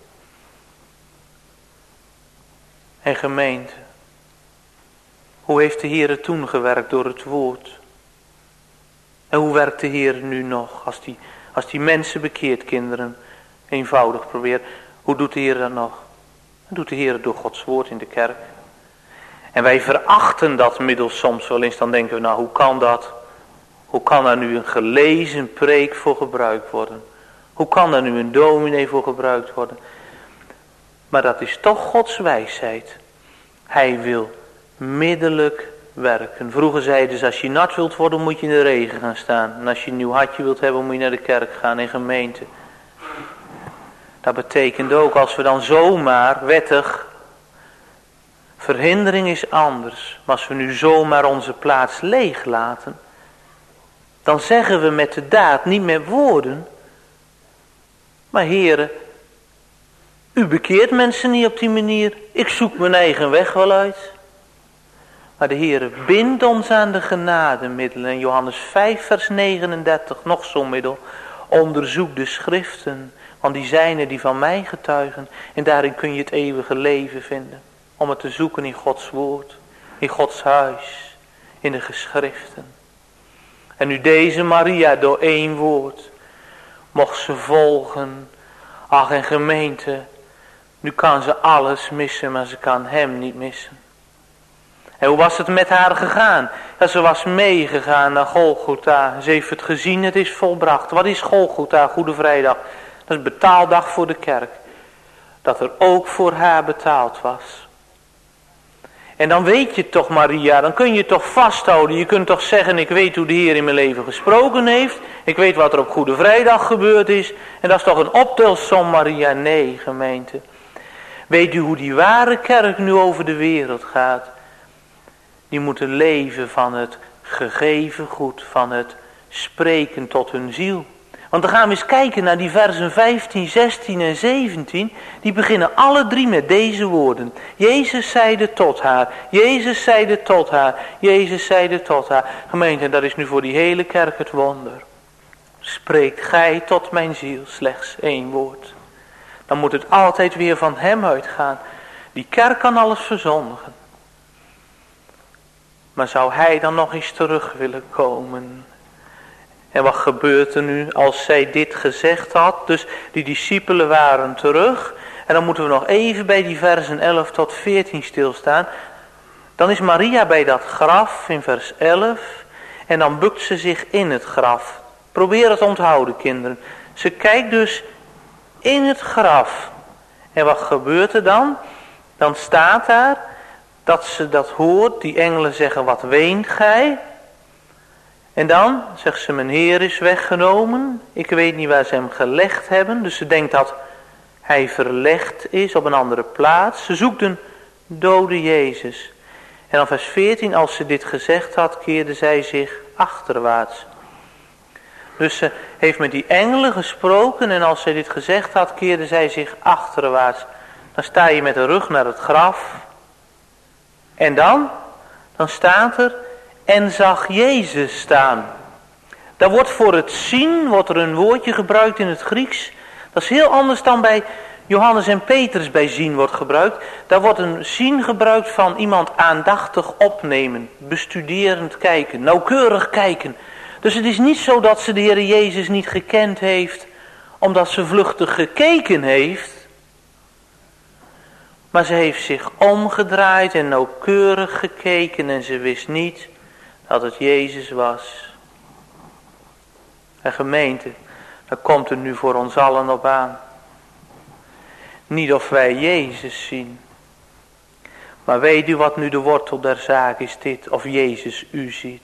En gemeente, hoe heeft de Heer toen gewerkt door het woord? En hoe werkt de Heer nu nog? Als die mensen bekeert, kinderen, eenvoudig probeert. Hoe doet de Heer dat nog? Dat doet de Heer door Gods woord in de kerk. En wij verachten dat middel soms wel eens. Dan denken we, nou hoe kan dat? Hoe kan daar nu een gelezen preek voor gebruikt worden? Hoe kan daar nu een dominee voor gebruikt worden? Maar dat is toch Gods wijsheid. Hij wil middelijk werken. Vroeger zeiden ze, als je nat wilt worden, moet je in de regen gaan staan. En als je een nieuw hartje wilt hebben, moet je naar de kerk gaan in gemeente. Dat betekent ook, als we dan zomaar wettig, verhindering is anders. Maar als we nu zomaar onze plaats leeg laten, dan zeggen we met de daad, niet met woorden. Maar Heere, u bekeert mensen niet op die manier. Ik zoek mijn eigen weg wel uit. Maar de Heere bindt ons aan de genademiddelen. En Johannes 5 vers 39, nog zo'n middel. Onderzoek de schriften, want die zijn er die van mij getuigen. En daarin kun je het eeuwige leven vinden. Om het te zoeken in Gods woord, in Gods huis, in de geschriften. En nu deze Maria door 1 woord, mocht ze volgen. Ach, en gemeente, nu kan ze alles missen, maar ze kan hem niet missen. En hoe was het met haar gegaan? Ja, ze was meegegaan naar Golgotha. Ze heeft het gezien, het is volbracht. Wat is Golgotha, Goede Vrijdag? Dat is betaaldag voor de kerk. Dat er ook voor haar betaald was. En dan weet je toch, Maria, dan kun je toch vasthouden. Je kunt toch zeggen, ik weet hoe de Heer in mijn leven gesproken heeft. Ik weet wat er op Goede Vrijdag gebeurd is. En dat is toch een optelsom, Maria? Nee, gemeente. Weet u hoe die ware kerk nu over de wereld gaat? Die moeten leven van het gegeven goed, van het spreken tot hun ziel. Want dan gaan we eens kijken naar die versen 15, 16 en 17. Die beginnen alle drie met deze woorden. Jezus zeide tot haar. Jezus zeide tot haar. Jezus zeide tot haar. Gemeente, dat is nu voor die hele kerk het wonder. Spreekt gij tot mijn ziel slechts één woord. Dan moet het altijd weer van hem uitgaan. Die kerk kan alles verzondigen. Maar zou hij dan nog eens terug willen komen? En wat gebeurt er nu als zij dit gezegd had? Dus die discipelen waren terug. En dan moeten we nog even bij die versen 11 tot 14 stilstaan. Dan is Maria bij dat graf in vers 11. En dan bukt ze zich in het graf. Probeer het te onthouden, kinderen. Ze kijkt dus in het graf. En wat gebeurt er dan? Dan staat daar dat ze dat hoort. Die engelen zeggen, wat weent gij? En dan zegt ze, mijn Heer is weggenomen. Ik weet niet waar ze hem gelegd hebben. Dus ze denkt dat hij verlegd is op een andere plaats. Ze zoekt een dode Jezus. En dan vers 14, als ze dit gezegd had, keerde zij zich achterwaarts. Dus ze heeft met die engelen gesproken en als zij dit gezegd had, keerde zij zich achterwaarts. Dan sta je met de rug naar het graf. En dan staat er, en zag Jezus staan. Daar wordt voor het zien, wordt er een woordje gebruikt in het Grieks. Dat is heel anders dan bij Johannes en Petrus bij zien wordt gebruikt. Daar wordt een zien gebruikt van iemand aandachtig opnemen, bestuderend kijken, nauwkeurig kijken. Dus het is niet zo dat ze de Heer Jezus niet gekend heeft, omdat ze vluchtig gekeken heeft. Maar ze heeft zich omgedraaid en nauwkeurig gekeken en ze wist niet dat het Jezus was. En gemeente, daar komt het nu voor ons allen op aan. Niet of wij Jezus zien. Maar weet u wat nu de wortel der zaak is dit, of Jezus u ziet.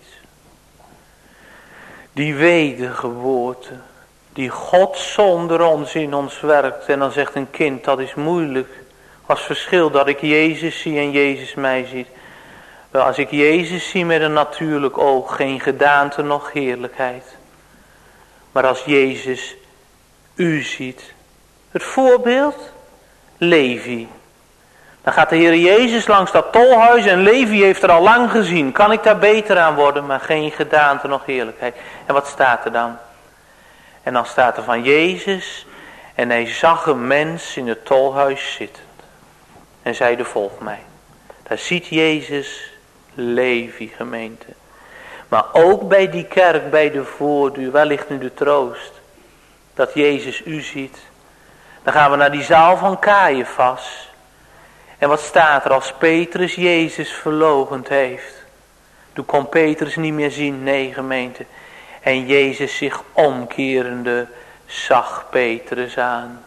Die wedergeboorte, die God zonder ons in ons werkt. En dan zegt een kind, dat is moeilijk. Als verschil dat ik Jezus zie en Jezus mij ziet. Wel, als ik Jezus zie met een natuurlijk oog, geen gedaante noch heerlijkheid. Maar als Jezus u ziet. Het voorbeeld, Levi. Dan gaat de Heer Jezus langs dat tolhuis en Levi heeft er al lang gezien. Kan ik daar beter aan worden, maar geen gedaante noch heerlijkheid. En wat staat er dan? En dan staat er van Jezus en hij zag een mens in het tolhuis zitten. En zeide, volg mij. Daar ziet Jezus Levi, gemeente. Maar ook bij die kerk, bij de voordeur, waar ligt nu de troost? Dat Jezus u ziet. Dan gaan we naar die zaal van Caiaphas. En wat staat er als Petrus Jezus verloochend heeft? Toen kon Petrus niet meer zien, nee gemeente. En Jezus zich omkerende zag Petrus aan.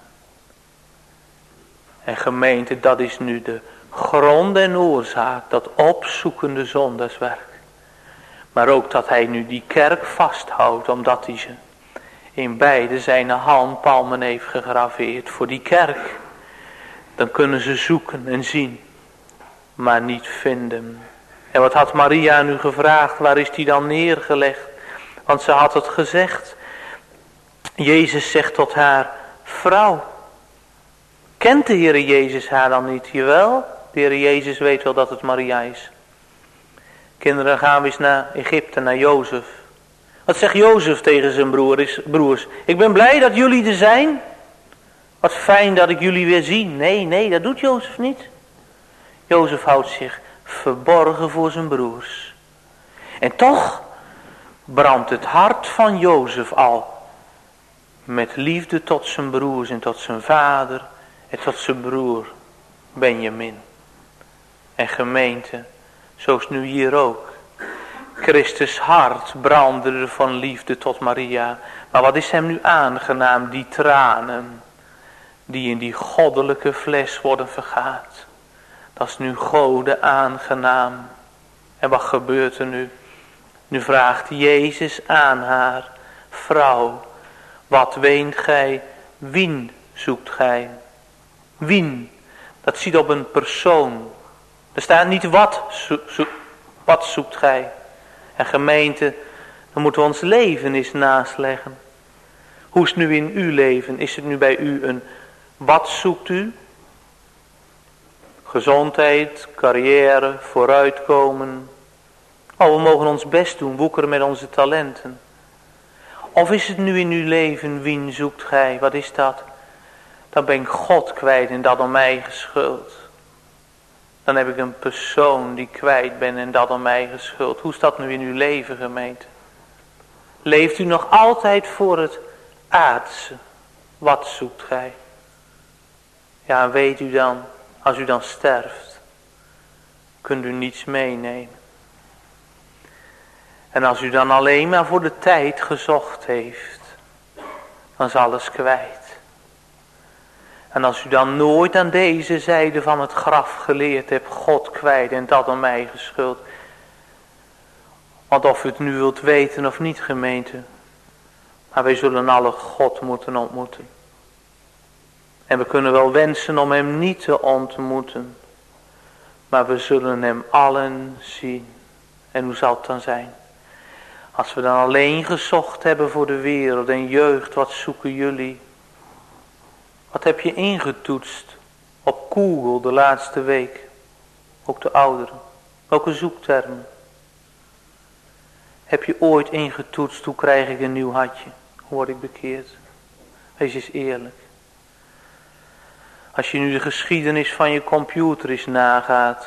En gemeente, dat is nu de grond en oorzaak, dat opzoekende zondagswerk. Maar ook dat hij nu die kerk vasthoudt, omdat hij ze in beide zijn handpalmen heeft gegraveerd voor die kerk. Dan kunnen ze zoeken en zien, maar niet vinden. En wat had Maria nu gevraagd, waar is die dan neergelegd? Want ze had het gezegd. Jezus zegt tot haar, vrouw. Kent de Heer Jezus haar dan niet? Jawel, de Heer Jezus weet wel dat het Maria is. Kinderen, gaan we eens naar Egypte, naar Jozef. Wat zegt Jozef tegen zijn broers? Ik ben blij dat jullie er zijn. Wat fijn dat ik jullie weer zie. Nee, dat doet Jozef niet. Jozef houdt zich verborgen voor zijn broers. En toch brandt het hart van Jozef al met liefde tot zijn broers en tot zijn vader en tot zijn broer Benjamin. En gemeente, Zo is nu hier ook. Christus hart brandde van liefde tot Maria. Maar wat is hem nu aangenaam? Die tranen die in die goddelijke fles worden vergaat. Dat is nu Gode aangenaam. En wat gebeurt er nu? Nu vraagt Jezus aan haar. Vrouw, wat weent gij? Wien zoekt gij? Wien, dat ziet op een persoon. Er staat niet wat zoekt gij. En gemeente, dan moeten we ons leven eens naast leggen. Hoe is het nu in uw leven? Is het nu bij u een wat zoekt u? Gezondheid, carrière, vooruitkomen. Oh, we mogen ons best doen, woekeren met onze talenten. Of is het nu in uw leven, wien zoekt gij? Wat is dat? Dan ben ik God kwijt en dat om mij geschuld. Dan heb ik een persoon die kwijt ben en dat om mij geschuld. Hoe is dat nu in uw leven, gemeente? Leeft u nog altijd voor het aardse? Wat zoekt gij? Ja, en weet u dan, als u dan sterft, kunt u niets meenemen. En als u dan alleen maar voor de tijd gezocht heeft, dan is alles kwijt. En als u dan nooit aan deze zijde van het graf geleerd hebt, God kwijt en dat aan mij geschuld. Want of u het nu wilt weten of niet, gemeente, maar wij zullen alle God moeten ontmoeten. En we kunnen wel wensen om hem niet te ontmoeten, maar we zullen hem allen zien. En hoe zal het dan zijn? Als we dan alleen gezocht hebben voor de wereld en jeugd, wat zoeken jullie? Wat heb je ingetoetst op Google de laatste week? Ook de ouderen. Welke zoektermen? Heb je ooit ingetoetst, hoe krijg ik een nieuw hartje? Hoe word ik bekeerd? Wees eens eerlijk. Als je nu de geschiedenis van je computer eens nagaat.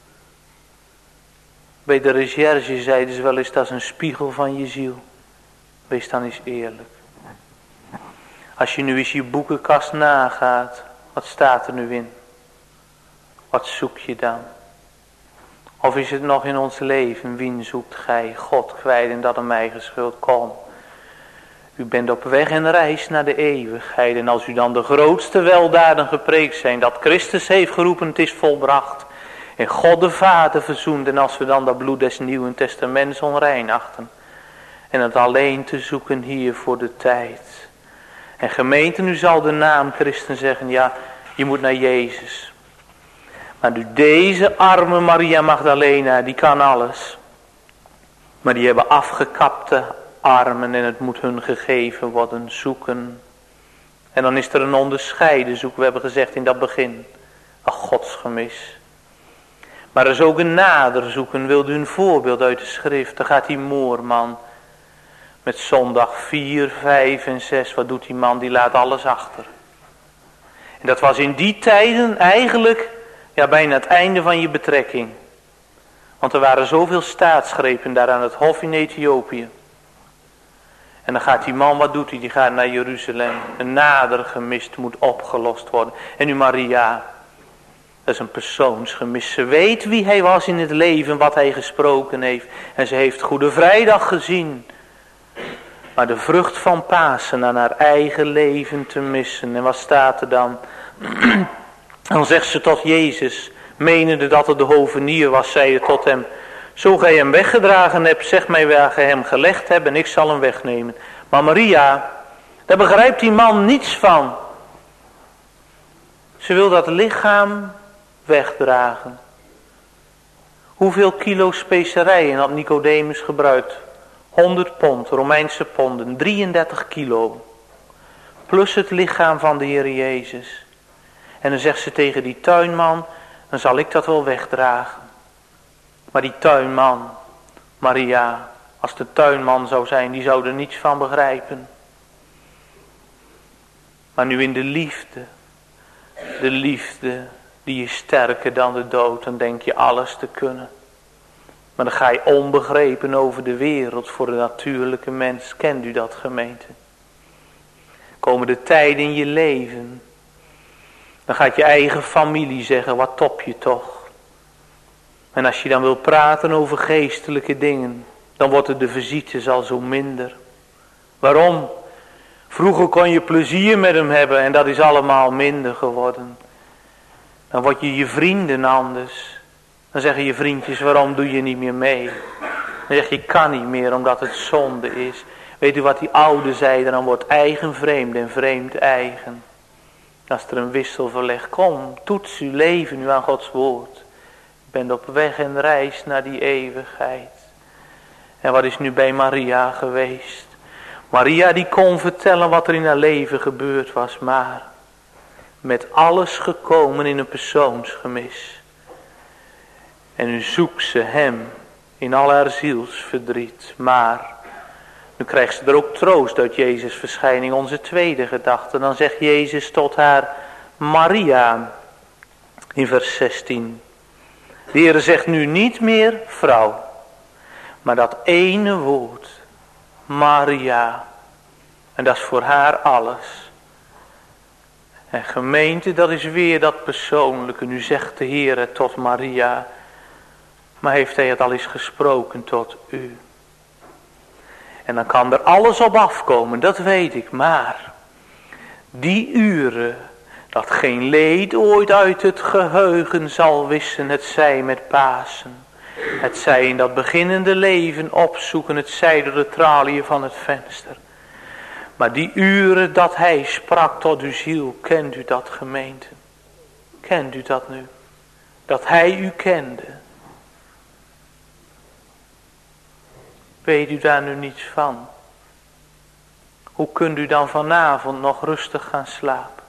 Bij de recherche zeiden ze wel eens, dat is een spiegel van je ziel. Wees dan eens eerlijk. Als je nu eens je boekenkast nagaat, wat staat er nu in? Wat zoek je dan? Of is het nog in ons leven, wien zoekt gij? God kwijt en dat aan mij geschuld. Kom, u bent op weg en reis naar de eeuwigheid. En als u dan de grootste weldaden gepreekt zijn, dat Christus heeft geroepen, het is volbracht. En God de Vader verzoend. En als we dan dat bloed des Nieuwen Testaments onrein achten. En het alleen te zoeken hier voor de tijd. En gemeente, nu zal de naam Christen zeggen, ja, je moet naar Jezus. Maar nu deze arme Maria Magdalena, die kan alles. Maar die hebben afgekapte armen en het moet hun gegeven worden, zoeken. En dan is er een onderscheiden zoek, we hebben gezegd in dat begin. Een godsgemis. Maar er is ook een nader zoeken, wilde u een voorbeeld uit de schrift. Dan gaat die moorman met zondag 4, 5 en 6. Wat doet die man? Die laat alles achter. En dat was in die tijden eigenlijk bijna het einde van je betrekking. Want er waren zoveel staatsgrepen daar aan het hof in Ethiopië. En dan gaat die man, wat doet hij? Die gaat naar Jeruzalem. Een nader gemist moet opgelost worden. En nu Maria, dat is een persoonsgemis. Ze weet wie hij was in het leven, wat hij gesproken heeft. En ze heeft Goede Vrijdag gezien. Maar de vrucht van Pasen aan haar eigen leven te missen. En wat staat er dan? Dan zegt ze tot Jezus, menende dat het de hovenier was, zei je tot hem. Zo gij hem weggedragen hebt, zeg mij waar gij hem gelegd hebt en ik zal hem wegnemen. Maar Maria, daar begrijpt die man niets van. Ze wil dat lichaam wegdragen. Hoeveel kilo specerijen had Nicodemus gebruikt? 100 pond, Romeinse ponden, 33 kilo. Plus het lichaam van de Heer Jezus. En dan zegt ze tegen die tuinman, dan zal ik dat wel wegdragen. Maar die tuinman, Maria, als de tuinman zou zijn, die zou er niets van begrijpen. Maar nu in de liefde die is sterker dan de dood, dan denk je alles te kunnen. Maar dan ga je onbegrepen over de wereld voor de natuurlijke mens. Kent u dat, gemeente? Komen de tijden in je leven. Dan gaat je eigen familie zeggen, wat top je toch. En als je dan wil praten over geestelijke dingen, dan worden de visites al zo minder. Waarom? Vroeger kon je plezier met hem hebben en dat is allemaal minder geworden. Dan word je vrienden anders. Dan zeggen je vriendjes, waarom doe je niet meer mee? Dan zeg je, ik kan niet meer omdat het zonde is. Weet u wat die oude zeiden, dan wordt eigen vreemd en vreemd eigen. Als er een wisselverleg komt, toets uw leven nu aan Gods woord. Je bent op weg en reis naar die eeuwigheid. En wat is nu bij Maria geweest? Maria die kon vertellen wat er in haar leven gebeurd was, maar met alles gekomen in een persoonsgemis. En nu zoekt ze hem in al haar zielsverdriet, maar nu krijgt ze er ook troost uit Jezus' verschijning, onze tweede gedachte. Dan zegt Jezus tot haar, Maria, in vers 16. De Heer zegt nu niet meer vrouw, maar dat ene woord, Maria. En dat is voor haar alles. En gemeente, dat is weer dat persoonlijke. Nu zegt de Heer tot Maria, maar heeft hij het al eens gesproken tot u? En dan kan er alles op afkomen, dat weet ik. Maar die uren, dat geen leed ooit uit het geheugen zal wissen, het zij met Pasen. Het zij in dat beginnende leven opzoeken, het zij door de traliën van het venster. Maar die uren dat hij sprak tot uw ziel, kent u dat, gemeente? Kent u dat nu? Dat hij u kende. Weet u daar nu niets van? Hoe kunt u dan vanavond nog rustig gaan slapen?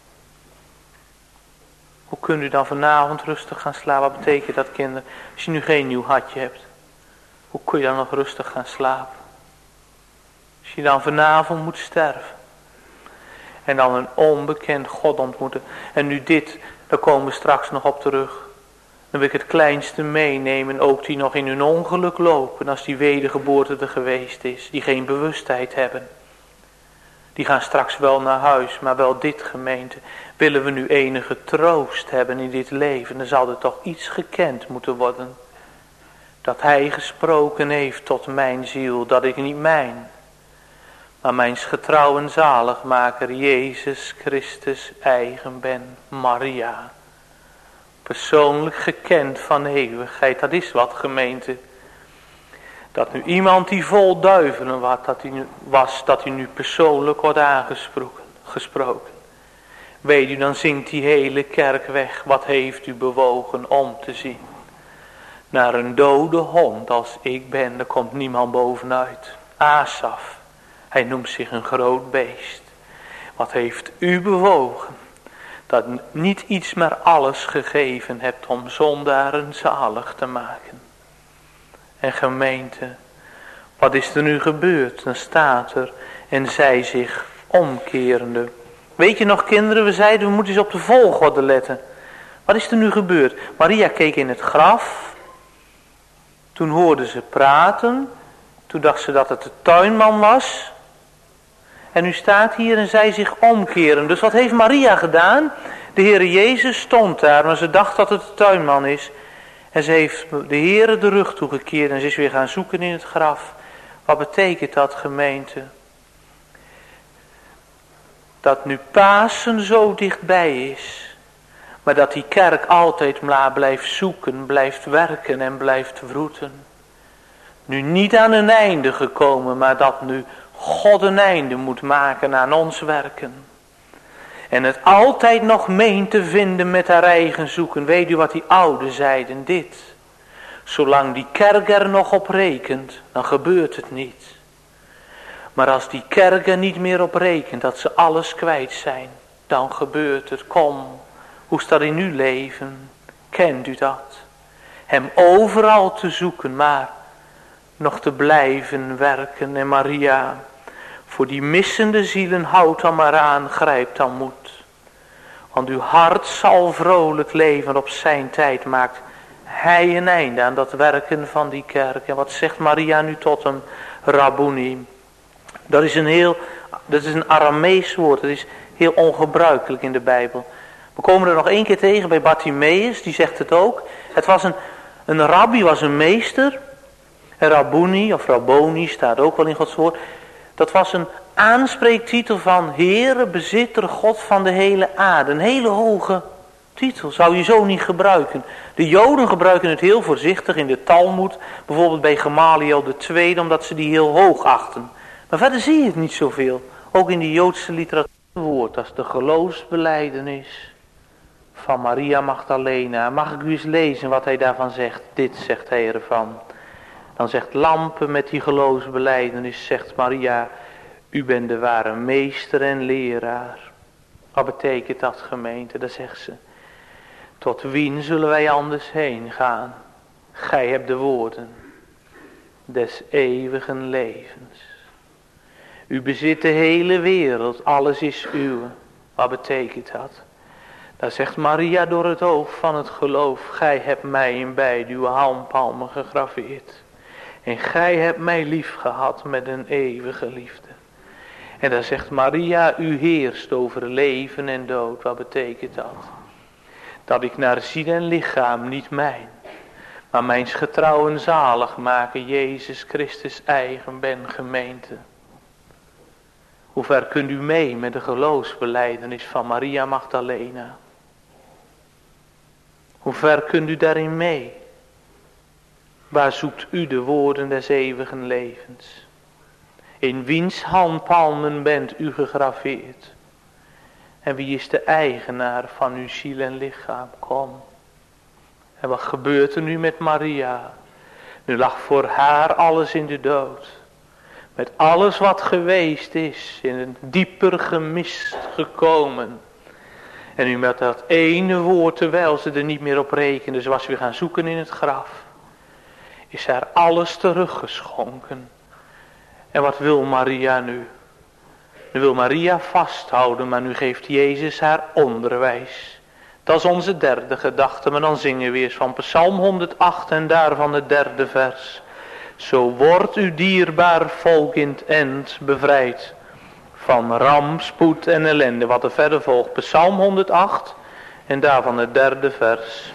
Hoe kunt u dan vanavond rustig gaan slapen? Wat betekent dat, kinderen? Als je nu geen nieuw hartje hebt. Hoe kun je dan nog rustig gaan slapen? Als je dan vanavond moet sterven. En dan een onbekend God ontmoeten. En nu dit, daar komen we straks nog op terug. Dan wil ik het kleinste meenemen, ook die nog in hun ongeluk lopen, als die wedergeboorte er geweest is, die geen bewustheid hebben. Die gaan straks wel naar huis, maar wel dit, gemeente. Willen we nu enige troost hebben in dit leven, dan zal er toch iets gekend moeten worden. Dat hij gesproken heeft tot mijn ziel, dat ik niet mijn, maar mijn getrouw en zaligmaker Jezus Christus eigen ben, Maria. Persoonlijk gekend van eeuwigheid, dat is wat, gemeente. Dat nu iemand die vol duivelen was, dat hij nu persoonlijk wordt aangesproken. Weet u, dan zingt die hele kerk weg. Wat heeft u bewogen om te zien? Naar een dode hond als ik ben, daar komt niemand bovenuit. Asaf, hij noemt zich een groot beest. Wat heeft u bewogen? Dat niet iets maar alles gegeven hebt om zondaren zalig te maken. En gemeente, wat is er nu gebeurd? Dan staat er, en zij zich omkerende. Weet je nog, kinderen, we zeiden we moeten eens op de volgorde letten. Wat is er nu gebeurd? Maria keek in het graf. Toen hoorde ze praten. Toen dacht ze dat het de tuinman was. En nu staat hier en zij zich omkeren. Dus wat heeft Maria gedaan? De Heere Jezus stond daar, maar ze dacht dat het de tuinman is. En ze heeft de Heere de rug toegekeerd en ze is weer gaan zoeken in het graf. Wat betekent dat, gemeente? Dat nu Pasen zo dichtbij is. Maar dat die kerk altijd maar blijft zoeken, blijft werken en blijft wroeten. Nu niet aan een einde gekomen, maar dat nu God een einde moet maken aan ons werken. En het altijd nog meent te vinden met haar eigen zoeken. Weet u wat die ouden zeiden? Dit. Zolang die kerk er nog op rekent, dan gebeurt het niet. Maar als die kerk er niet meer op rekent, dat ze alles kwijt zijn, dan gebeurt het. Kom, hoe staat in uw leven? Kent u dat? Hem overal te zoeken, maar nog te blijven werken. En Maria, voor die missende zielen, houd dan maar aan, grijp dan moed. Want uw hart zal vrolijk leven, op zijn tijd maakt hij een einde aan dat werken van die kerk. En wat zegt Maria nu tot hem? Rabboni. Dat is een Aramees woord, dat is heel ongebruikelijk in de Bijbel. We komen er nog één keer tegen bij Bartimaeus, die zegt het ook. Het was Een rabbi was een meester. En rabboni of rabboni staat ook wel in Gods woord. Dat was een aanspreektitel van Heere, bezitter, God van de hele aarde. Een hele hoge titel, zou je zo niet gebruiken. De Joden gebruiken het heel voorzichtig in de Talmud. Bijvoorbeeld bij Gamaliel II, omdat ze die heel hoog achten. Maar verder zie je het niet zoveel. Ook in de Joodse literatuur, als de geloofsbelijdenis van Maria Magdalena. Mag ik u eens lezen wat hij daarvan zegt? Dit zegt hij ervan. Dan zegt Lampen met die geloofsbelijdenis, zegt Maria, u bent de ware meester en leraar. Wat betekent dat, gemeente? Dan zegt ze, tot wien zullen wij anders heen gaan? Gij hebt de woorden des eeuwigen levens. U bezit de hele wereld, alles is uw. Wat betekent dat? Dan zegt Maria door het oog van het geloof, gij hebt mij in beide uw handpalmen gegraveerd. En gij hebt mij lief gehad met een eeuwige liefde. En dan zegt Maria, u heerst over leven en dood. Wat betekent dat? Dat ik naar ziel en lichaam, niet mijn, maar mijns getrouwen zalig maken, Jezus Christus eigen ben, gemeente. Hoe ver kunt u mee met de geloofsbelijdenis van Maria Magdalena? Hoe ver kunt u daarin mee? Waar zoekt u de woorden des eeuwigen levens? In wiens handpalmen bent u gegraveerd? En wie is de eigenaar van uw ziel en lichaam? Kom. En wat gebeurt er nu met Maria? Nu lag voor haar alles in de dood. Met alles wat geweest is, in een dieper gemist gekomen. En nu met dat ene woord, terwijl ze er niet meer op rekende, ze was weer gaan zoeken in het graf, is haar alles teruggeschonken. En wat wil Maria nu? Nu wil Maria vasthouden, maar nu geeft Jezus haar onderwijs. Dat is onze derde gedachte, maar dan zingen we eens van Psalm 108 en daarvan het derde vers. Zo wordt uw dierbaar volk in het end bevrijd van rampspoed en ellende. Wat er verder volgt, Psalm 108 en daarvan het derde vers.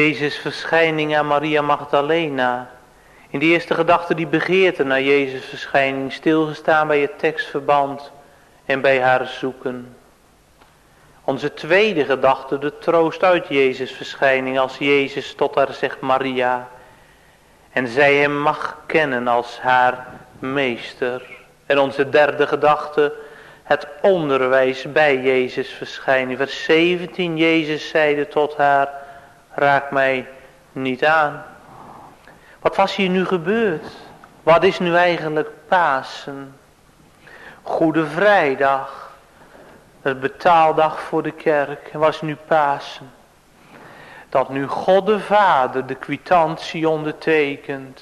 Jezus' verschijning aan Maria Magdalena. In de eerste gedachte die begeerte naar Jezus' verschijning, stilgestaan bij het tekstverband en bij haar zoeken. Onze tweede gedachte, de troost uit Jezus' verschijning als Jezus tot haar zegt Maria. En zij hem mag kennen als haar meester. En onze derde gedachte, het onderwijs bij Jezus' verschijning. Vers 17, Jezus zeide tot haar, raak mij niet aan. Wat was hier nu gebeurd? Wat is nu eigenlijk Pasen? Goede Vrijdag, het betaaldag voor de kerk, was nu Pasen. Dat nu God de Vader de kwitantie ondertekent.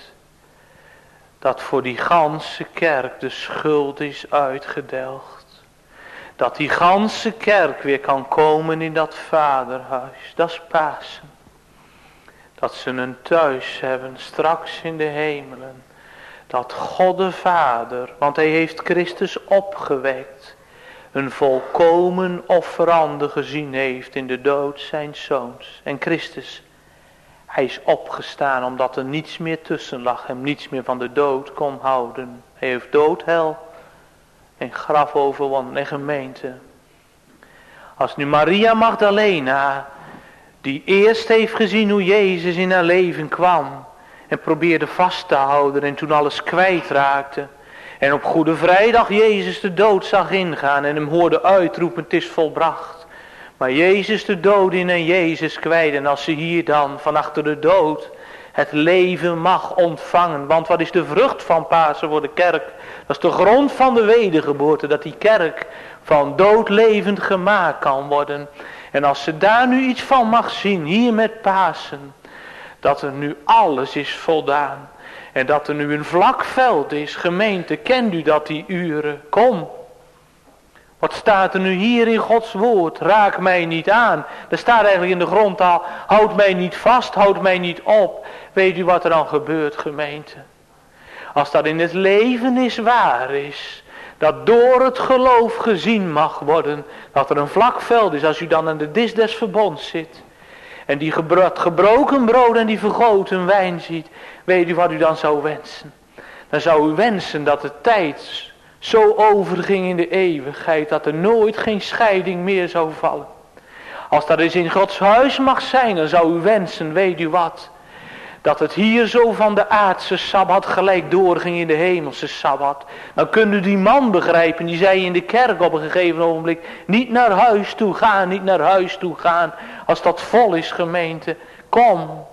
Dat voor die ganse kerk de schuld is uitgedelgd. Dat die ganse kerk weer kan komen in dat vaderhuis. Dat is Pasen. Dat ze een thuis hebben straks in de hemelen. Dat God de Vader, want hij heeft Christus opgewekt, een volkomen offerande gezien heeft in de dood zijn zoons. En Christus, hij is opgestaan omdat er niets meer tussen lag, hem niets meer van de dood kon houden. Hij heeft dood, hel en graf overwonnen en gemeente. Als nu Maria Magdalena, die eerst heeft gezien hoe Jezus in haar leven kwam en probeerde vast te houden en toen alles kwijtraakte. En op Goede Vrijdag Jezus de dood zag ingaan en hem hoorde uitroepen, het is volbracht. Maar Jezus de dood in en Jezus kwijt. En als ze hier dan van achter de dood het leven mag ontvangen. Want wat is de vrucht van Pasen voor de kerk? Dat is de grond van de wedergeboorte. Dat die kerk van dood levend gemaakt kan worden. En als ze daar nu iets van mag zien, hier met Pasen. Dat er nu alles is voldaan. En dat er nu een vlak veld is. Gemeente, kent u dat die uren? Kom. Wat staat er nu hier in Gods woord? Raak mij niet aan. Er staat eigenlijk in de grondtaal. Houd mij niet vast, houd mij niet op. Weet u wat er dan gebeurt, gemeente? Als dat in het leven is waar is. Dat door het geloof gezien mag worden. Dat er een vlak veld is. Als u dan aan de dis des verbonds zit. En die gebroken brood en die vergoten wijn ziet. Weet u wat u dan zou wensen? Dan zou u wensen dat de tijd zo overging in de eeuwigheid. Dat er nooit geen scheiding meer zou vallen. Als dat eens in Gods huis mag zijn. Dan zou u wensen, weet u wat? Dat het hier zo van de aardse Sabbat gelijk doorging in de hemelse Sabbat. Dan kunt u die man begrijpen. Die zei in de kerk op een gegeven ogenblik. Niet naar huis toe gaan, niet naar huis toe gaan. Als dat vol is, gemeente. Kom.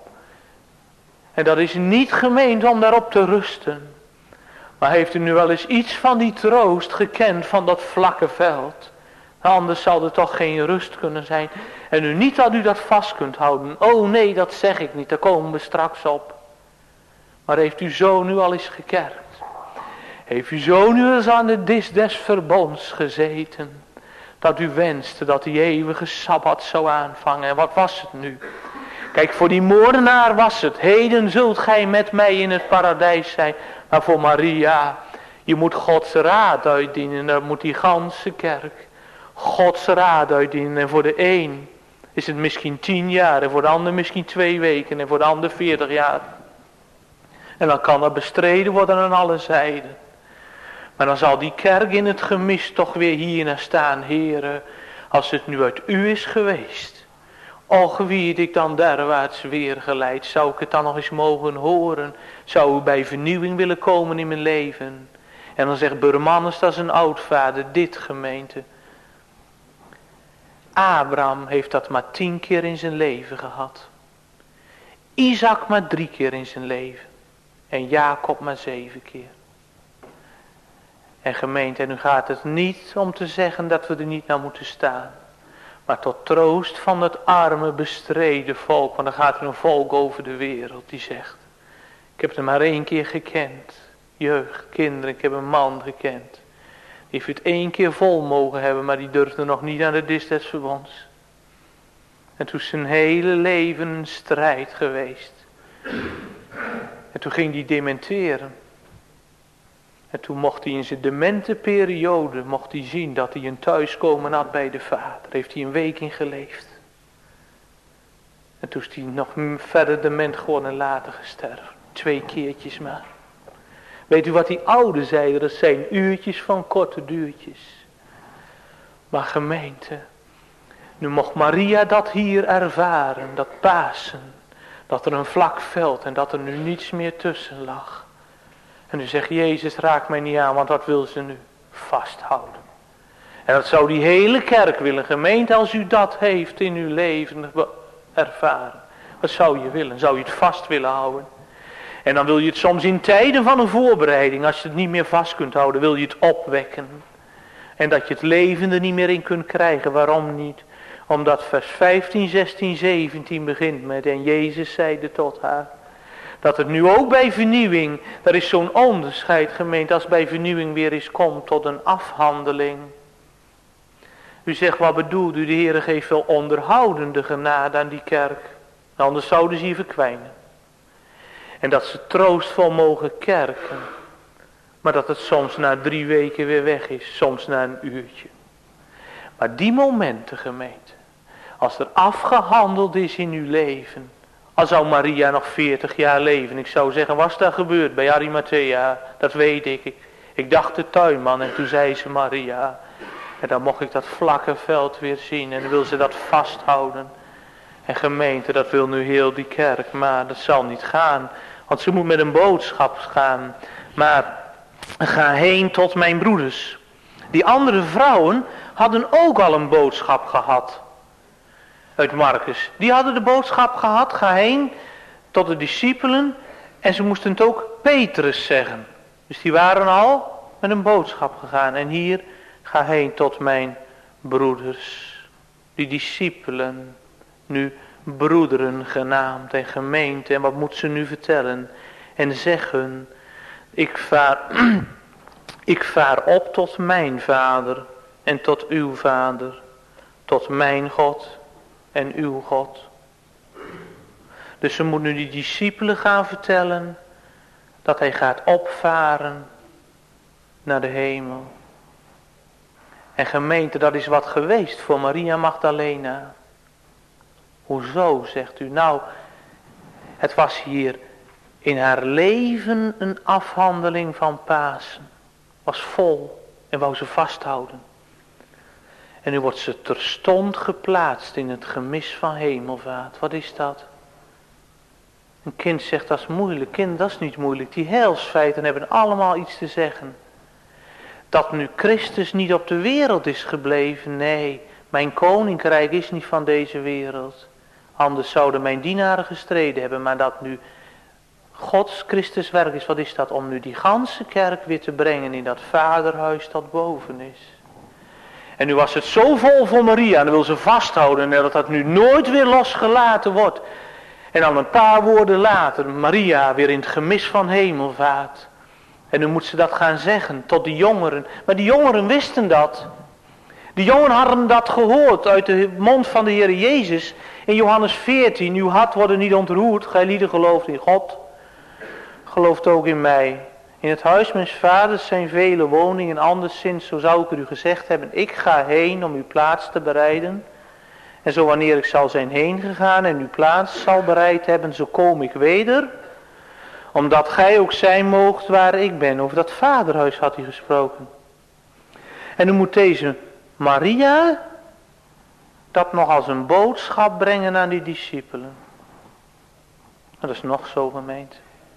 En dat is niet gemeend om daarop te rusten. Maar heeft u nu wel eens iets van die troost gekend van dat vlakke veld? Anders zal er toch geen rust kunnen zijn. En u niet dat u dat vast kunt houden. Oh nee, dat zeg ik niet, daar komen we straks op. Maar heeft u zo nu al eens gekerkt? Heeft u zo nu eens aan de dis des verbonds gezeten? Dat u wenste dat die eeuwige Sabbat zou aanvangen. En wat was het nu? Kijk, voor die moordenaar was het. Heden zult gij met mij in het paradijs zijn. Maar voor Maria, je moet Gods raad uitdienen. En dan moet die ganse kerk Gods raad uitdienen. En voor de een is het misschien 10 jaar. En voor de ander misschien 2 weken. En voor de ander 40 jaar. En dan kan dat bestreden worden aan alle zijden. Maar dan zal die kerk in het gemis toch weer hierna staan. Heere, als het nu uit u is geweest. Och, wie het ik dan derwaarts weer geleid. Zou ik het dan nog eens mogen horen? Zou u bij vernieuwing willen komen in mijn leven? En dan zegt Burmanus, dat is een oudvader, dit gemeente. Abraham heeft dat maar 10 keer in zijn leven gehad. Isaac maar 3 keer in zijn leven. En Jacob maar 7 keer. En gemeente, en nu gaat het niet om te zeggen dat we er niet naar moeten staan. Maar tot troost van het arme bestreden volk. Want dan gaat er een volk over de wereld die zegt. Ik heb het maar 1 keer gekend. Jeugd, kinderen, ik heb een man gekend. Die heeft het 1 keer vol mogen hebben. Maar die durfde nog niet aan de dis des verbonds. En toen is zijn hele leven een strijd geweest. En toen ging hij dementeren. En toen mocht hij in zijn demente periode mocht hij zien dat hij een thuiskomen had bij de vader. Heeft hij een week in geleefd. En toen is hij nog verder dement geworden en later gesterven. 2 keertjes maar. Weet u wat die ouden zeiden? Dat zijn uurtjes van korte duurtjes. Maar gemeente, nu mocht Maria dat hier ervaren, dat Pasen. Dat er een vlak veld en dat er nu niets meer tussen lag. En nu zegt Jezus, raak mij niet aan, want wat wil ze nu? Vasthouden. En dat zou die hele kerk willen, gemeente, als u dat heeft in uw leven ervaren. Wat zou je willen? Zou je het vast willen houden? En dan wil je het soms in tijden van een voorbereiding, als je het niet meer vast kunt houden, wil je het opwekken. En dat je het leven er niet meer in kunt krijgen. Waarom niet? Omdat vers 15, 16, 17 begint met, en Jezus zeide tot haar, dat het nu ook bij vernieuwing, er is zo'n onderscheid, gemeente, als bij vernieuwing weer eens komt tot een afhandeling. U zegt, wat bedoelt u? De Heer geeft wel onderhoudende genade aan die kerk. Anders zouden ze hier verkwijnen. En dat ze troostvol mogen kerken. Maar dat het soms na 3 weken weer weg is. Soms na een uurtje. Maar die momenten, gemeente. Als er afgehandeld is in uw leven. Al zou Maria nog 40 jaar leven. Ik zou zeggen, was dat gebeurd bij Arimathea? Dat weet ik. Ik dacht de tuinman en toen zei ze Maria. En dan mocht ik dat vlakke veld weer zien. En dan wil ze dat vasthouden. En gemeente, dat wil nu heel die kerk. Maar dat zal niet gaan. Want ze moet met een boodschap gaan. Maar ga heen tot mijn broeders. Die andere vrouwen hadden ook al een boodschap gehad. Uit Marcus. Die hadden de boodschap gehad. Ga heen tot de discipelen. En ze moesten het ook Petrus zeggen. Dus die waren al met een boodschap gegaan. En hier, ga heen tot mijn broeders. Die discipelen. Nu broederen genaamd en gemeente. En wat moet ze nu vertellen? En zeggen, ik vaar op tot mijn vader en tot uw vader. Tot mijn God en uw God. Dus ze moet nu die discipelen gaan vertellen dat hij gaat opvaren naar de hemel. En gemeente, dat is wat geweest voor Maria Magdalena. Hoezo, zegt u? Nou, het was hier in haar leven een afhandeling van Pasen. Was vol en wou ze vasthouden. En nu wordt ze terstond geplaatst in het gemis van hemelvaart. Wat is dat? Een kind zegt dat is moeilijk. Kind, dat is niet moeilijk. Die heilsfeiten hebben allemaal iets te zeggen. Dat nu Christus niet op de wereld is gebleven. Nee, mijn koninkrijk is niet van deze wereld. Anders zouden mijn dienaren gestreden hebben. Maar dat nu Gods Christus werk is. Wat is dat? Om nu die ganse kerk weer te brengen in dat vaderhuis dat boven is. En nu was het zo vol voor Maria. En dan wil ze vasthouden. En dat nu nooit weer losgelaten wordt. En dan een paar woorden later. Maria weer in het gemis van hemelvaart. En nu moet ze dat gaan zeggen tot de jongeren. Maar die jongeren wisten dat. Die jongeren hadden dat gehoord uit de mond van de Heer Jezus. In Johannes 14. Uw hart wordt niet ontroerd. Gij lieden gelooft in God. Gelooft ook in mij. In het huis mijn vaders zijn vele woningen. Anderszins, zo zou ik u gezegd hebben. Ik ga heen om uw plaats te bereiden. En zo wanneer ik zal zijn heen gegaan en uw plaats zal bereid hebben. Zo kom ik weder. Omdat gij ook zijn moogt waar ik ben. Over dat vaderhuis had hij gesproken. En nu moet deze Maria dat nog als een boodschap brengen aan die discipelen. Dat is nog zo gemeend.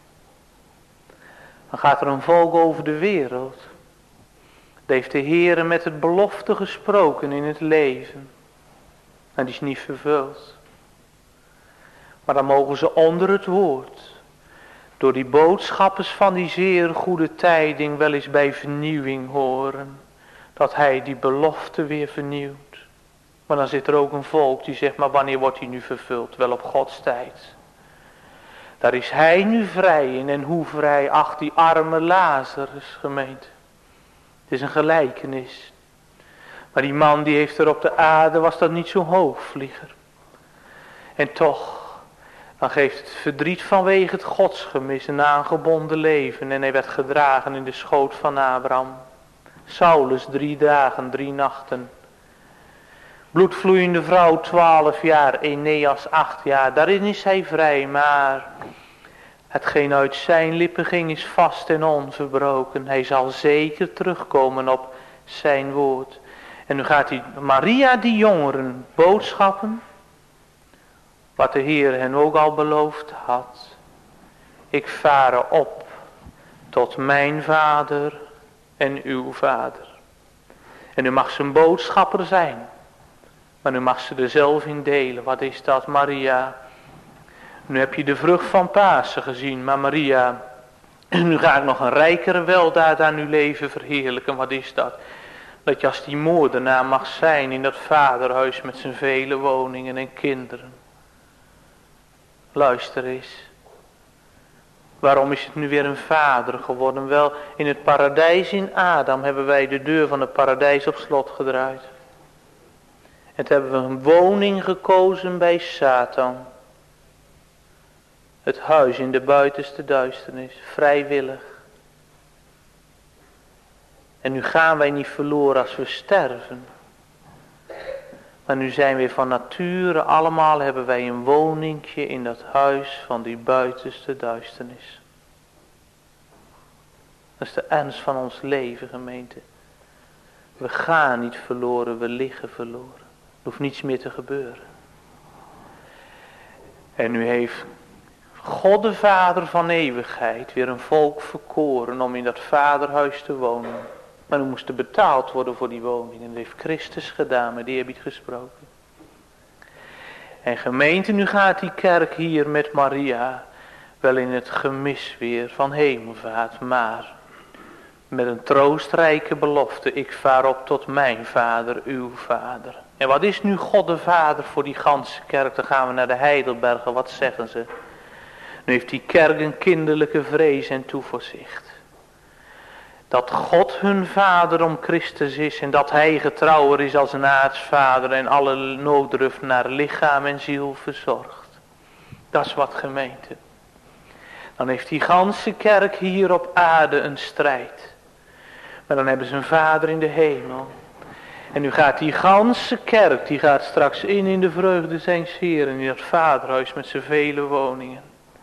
Dan gaat er een volk over de wereld. Dat heeft de Heer met het belofte gesproken in het leven. En die is niet vervuld. Maar dan mogen ze onder het woord. Door die boodschappers van die zeer goede tijding wel eens bij vernieuwing horen. Dat hij die belofte weer vernieuwt. Maar dan zit er ook een volk die zegt, maar wanneer wordt hij nu vervuld? Wel op Gods tijd. Daar is hij nu vrij in. En hoe vrij? Ach, die arme Lazarus, gemeente. Het is een gelijkenis. Maar die man die heeft er op de aarde, was dat niet zo'n hoogvlieger. En toch, dan geeft het verdriet vanwege het godsgemis een aangebonden leven. En hij werd gedragen in de schoot van Abraham. Saulus 3 dagen, 3 nachten. Bloedvloeiende vrouw 12 jaar, Eneas 8 jaar. Daarin is hij vrij, maar hetgeen uit zijn lippen ging is vast en onverbroken. Hij zal zeker terugkomen op zijn woord. En nu gaat hij Maria die jongeren boodschappen. Wat de Heer hen ook al beloofd had. Ik vare op tot mijn vader en uw vader. En u mag zijn boodschapper zijn. Maar nu mag ze er zelf in delen. Wat is dat, Maria? Nu heb je de vrucht van Pasen gezien. Maar Maria, nu ga ik nog een rijkere weldaad aan uw leven verheerlijken. Wat is dat? Dat je als die moordenaar mag zijn in dat vaderhuis met zijn vele woningen en kinderen. Luister eens. Waarom is het nu weer een vader geworden? Wel, in het paradijs in Adam hebben wij de deur van het paradijs op slot gedraaid. En toen hebben we een woning gekozen bij Satan. Het huis in de buitenste duisternis, vrijwillig. En nu gaan wij niet verloren als we sterven. Maar nu zijn we van nature, allemaal hebben wij een woningje in dat huis van die buitenste duisternis. Dat is de ernst van ons leven, gemeente. We gaan niet verloren, we liggen verloren. Er hoeft niets meer te gebeuren. En nu heeft God de Vader van eeuwigheid weer een volk verkoren om in dat vaderhuis te wonen. Maar nu moest er betaald worden voor die woning. En dat heeft Christus gedaan, met die heb ik gesproken. En gemeente, nu gaat die kerk hier met Maria wel in het gemis weer van hemelvaart. Maar met een troostrijke belofte. Ik vaar op tot mijn vader, uw vader. En wat is nu God de Vader voor die ganse kerk? Dan gaan we naar de Heidelbergen, wat zeggen ze? Nu heeft die kerk een kinderlijke vrees en toevoorzicht. Dat God hun vader om Christus is en dat hij getrouwer is als een aartsvader en alle nooddruft naar lichaam en ziel verzorgt. Dat is wat, gemeente. Dan heeft die ganse kerk hier op aarde een strijd. Maar dan hebben ze een vader in de hemel. En nu gaat die ganse kerk, die gaat straks in de vreugde zijns Heeren, in dat vaderhuis met zijn vele woningen.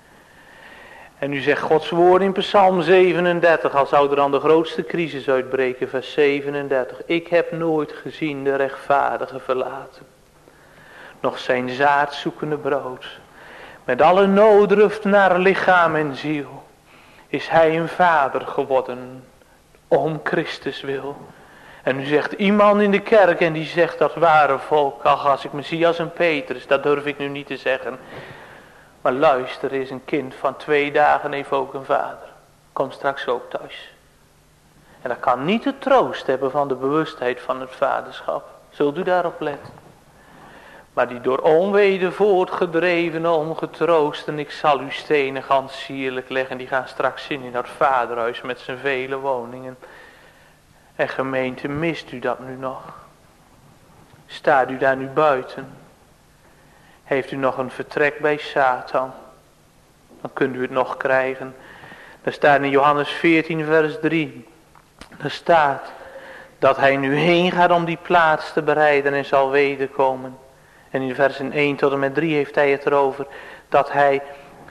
En nu zegt Gods woord in Psalm 37, al zou er dan de grootste crisis uitbreken, vers 37. Ik heb nooit gezien de rechtvaardige verlaten, nog zijn zaadzoekende brood. Met alle nooddruft naar lichaam en ziel is hij een vader geworden, om Christus wil. En nu zegt iemand in de kerk en die zegt dat ware volk, ach, als ik me zie als een Petrus, dat durf ik nu niet te zeggen. Maar luister, er is een kind van 2 dagen heeft ook een vader. Komt straks ook thuis. En dat kan niet de troost hebben van de bewustheid van het vaderschap. Zult u daarop letten. Maar die door onweder voortgedreven, ongetroost, en ik zal uw stenen gans sierlijk leggen. Die gaan straks in dat vaderhuis met zijn vele woningen. En gemeente, mist u dat nu nog? Staat u daar nu buiten? Heeft u nog een vertrek bij Satan? Dan kunt u het nog krijgen. Daar staat in Johannes 14 vers 3. Daar staat dat hij nu heen gaat om die plaats te bereiden en zal wederkomen. En in versen 1 tot en met 3 heeft hij het erover. Dat hij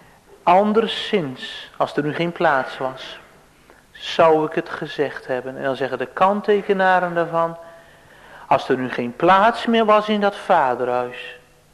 anderszins, als er nu geen plaats was, zou ik het gezegd hebben. En dan zeggen de kanttekenaren daarvan. Als er nu geen plaats meer was in dat vaderhuis,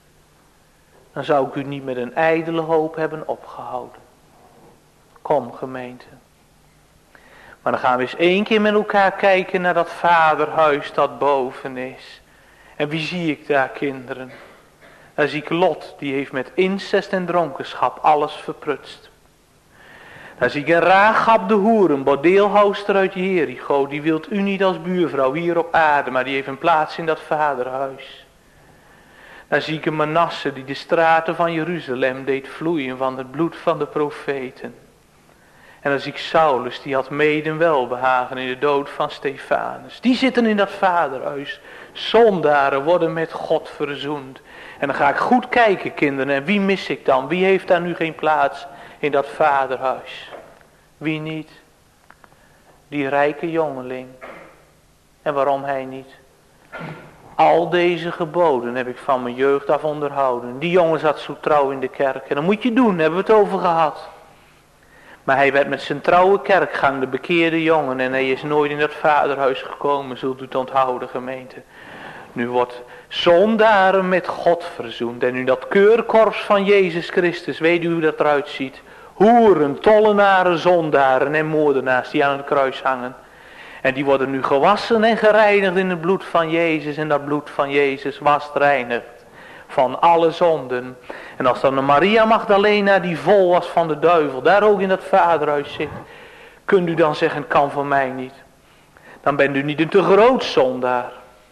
dan zou ik u niet met een ijdele hoop hebben opgehouden. Kom, gemeente. Maar dan gaan we eens 1 keer met elkaar kijken naar dat vaderhuis dat boven is. En wie zie ik daar, kinderen? Daar zie ik Lot, die heeft met incest en dronkenschap alles verprutst. Daar zie ik een Rahab de hoer, een bordeelhouster uit Jericho. Die wilt u niet als buurvrouw hier op aarde, maar die heeft een plaats in dat vaderhuis. Daar zie ik een Manasse die de straten van Jeruzalem deed vloeien van het bloed van de profeten. En dan zie ik Saulus, die had mede welbehagen in de dood van Stefanus. Die zitten in dat vaderhuis. Zondaren worden met God verzoend. En dan ga ik goed kijken, kinderen. En wie mis ik dan? Wie heeft daar nu geen plaats in dat vaderhuis? Wie niet? Die rijke jongeling. En waarom hij niet? Al deze geboden heb ik van mijn jeugd af onderhouden. Die jongen zat zo trouw in de kerk. En dat moet je doen, hebben we het over gehad. Maar hij werd met zijn trouwe kerkgang de bekeerde jongen. En hij is nooit in dat vaderhuis gekomen. Zult u het onthouden, gemeente. Nu wordt zondaren met God verzoend. En nu dat keurkorps van Jezus Christus. Weet u hoe dat eruit ziet? Hoeren, tollenaren, zondaren en moordenaars die aan het kruis hangen. En die worden nu gewassen en gereinigd in het bloed van Jezus. En dat bloed van Jezus was reinigd van alle zonden. En als dan een Maria Magdalena die vol was van de duivel, daar ook in dat vaderhuis zit, kunt u dan zeggen, kan van mij niet. Dan bent u niet een te groot zondaar.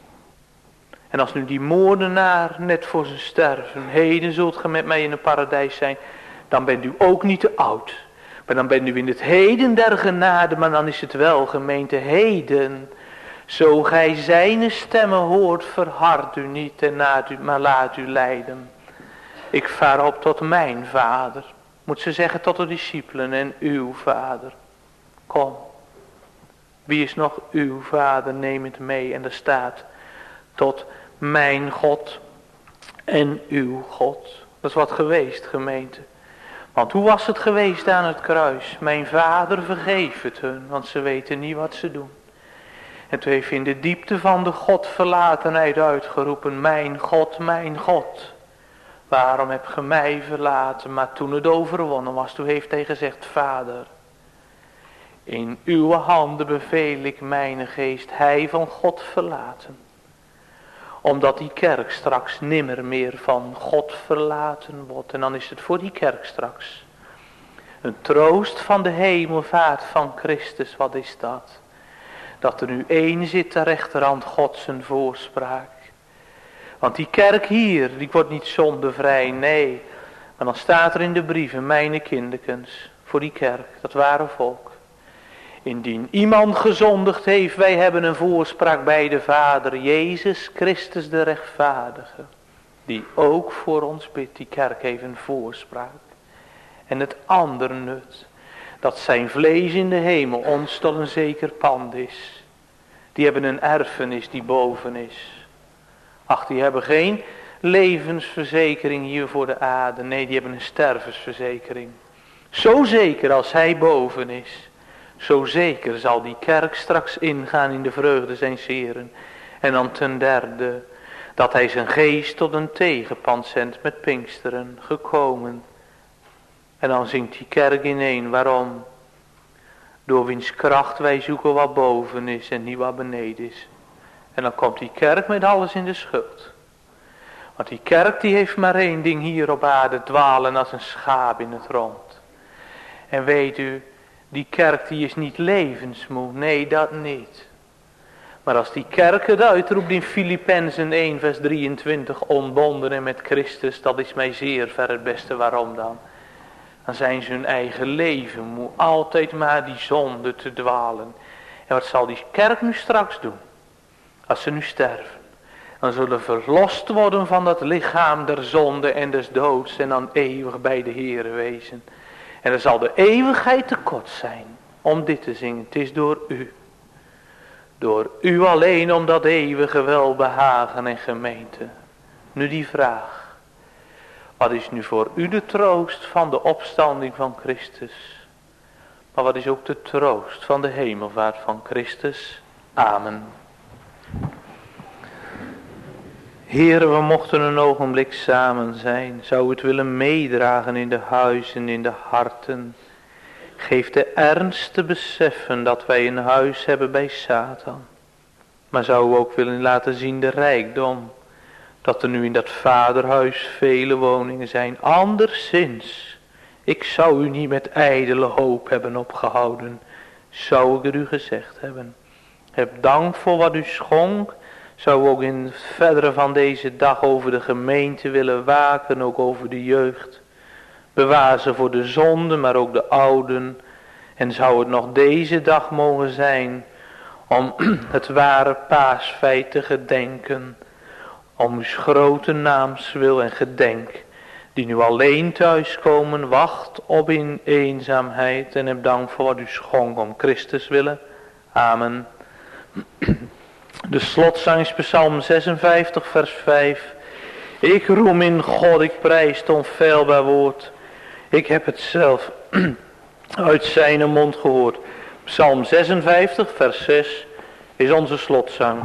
En als nu die moordenaar net voor zijn sterven, heden zult ge met mij in het paradijs zijn, dan bent u ook niet te oud. Maar dan bent u in het heden der genade, maar dan is het wel, gemeente, heden. Zo gij zijn stemmen hoort, verhard u niet en maar laat u leiden. Ik vaar op tot mijn vader. Moet ze zeggen tot de discipelen en uw vader. Kom. Wie is nog uw vader, neem het mee. En er staat tot mijn God en uw God. Dat is wat geweest, gemeente. Want hoe was het geweest aan het kruis? Mijn vader vergeef het hun, want ze weten niet wat ze doen. En toen heeft hij in de diepte van de Godverlatenheid uitgeroepen, mijn God, waarom heb ge mij verlaten? Maar toen het overwonnen was, toen heeft hij gezegd, Vader, in uw handen beveel ik mijn geest, hij van God verlaten. Omdat die kerk straks nimmer meer van God verlaten wordt. En dan is het voor die kerk straks een troost van de hemelvaart van Christus. Wat is dat? Dat er nu één zit ter rechterhand God zijn voorspraak. Want die kerk hier, die wordt niet zondevrij, nee. Maar dan staat er in de brieven, mijn kinderkens, voor die kerk, dat ware volk. Indien iemand gezondigd heeft, wij hebben een voorspraak bij de Vader, Jezus Christus de rechtvaardige. Die ook voor ons bidt, die kerk heeft een voorspraak. En het andere nut, dat zijn vlees in de hemel ons tot een zeker pand is. Die hebben een erfenis die boven is. Ach, die hebben geen levensverzekering hier voor de aarde. Nee, die hebben een stervensverzekering. Zo zeker als hij boven is. Zo zeker zal die kerk straks ingaan in de vreugde zijn Heren. En dan ten derde, dat hij zijn geest tot een tegenpand zendt met Pinksteren gekomen. En dan zingt die kerk ineen. Waarom? Door wiens kracht wij zoeken wat boven is en niet wat beneden is. En dan komt die kerk met alles in de schuld. Want die kerk die heeft maar één ding hier op aarde, dwalen als een schaap in het rond. En weet u, die kerk die is niet levensmoe, nee dat niet. Maar als die kerk het uitroept in Filippenzen 1 vers 23, ontbonden en met Christus, dat is mij zeer ver het beste. Waarom dan? Dan zijn ze hun eigen leven moe, altijd maar die zonde te dwalen. En wat zal die kerk nu straks doen? Als ze nu sterven. Dan zullen verlost worden van dat lichaam der zonde en des doods. En dan eeuwig bij de Heere wezen. En er zal de eeuwigheid tekort zijn om dit te zingen. Het is door u. Door u alleen om dat eeuwige welbehagen en gemeente. Nu die vraag. Wat is nu voor u de troost van de opstanding van Christus? Maar wat is ook de troost van de hemelvaart van Christus? Amen. Heere, we mochten een ogenblik samen zijn. Zou het willen meedragen in de huizen, in de harten. Geef de ernst te beseffen dat wij een huis hebben bij Satan. Maar zou u ook willen laten zien de rijkdom. Dat er nu in dat vaderhuis vele woningen zijn. Anderszins, ik zou u niet met ijdele hoop hebben opgehouden. Zou ik er u gezegd hebben. Heb dank voor wat u schonk. Zou ook in het verdere van deze dag over de gemeente willen waken. Ook over de jeugd. Bewaar ze voor de zonde, maar ook de ouden. En zou het nog deze dag mogen zijn. Om het ware paasfeit te gedenken. Om uw grote naamswil en gedenk. Die nu alleen thuiskomen. Wacht op in eenzaamheid. En heb dank voor wat u schonk om Christus willen. Amen. De slotzang is Psalm 56 vers 5. Ik roem in God, ik prijs het onfeilbaar woord. Ik heb het zelf uit zijn mond gehoord. Psalm 56 vers 6 is onze slotzang.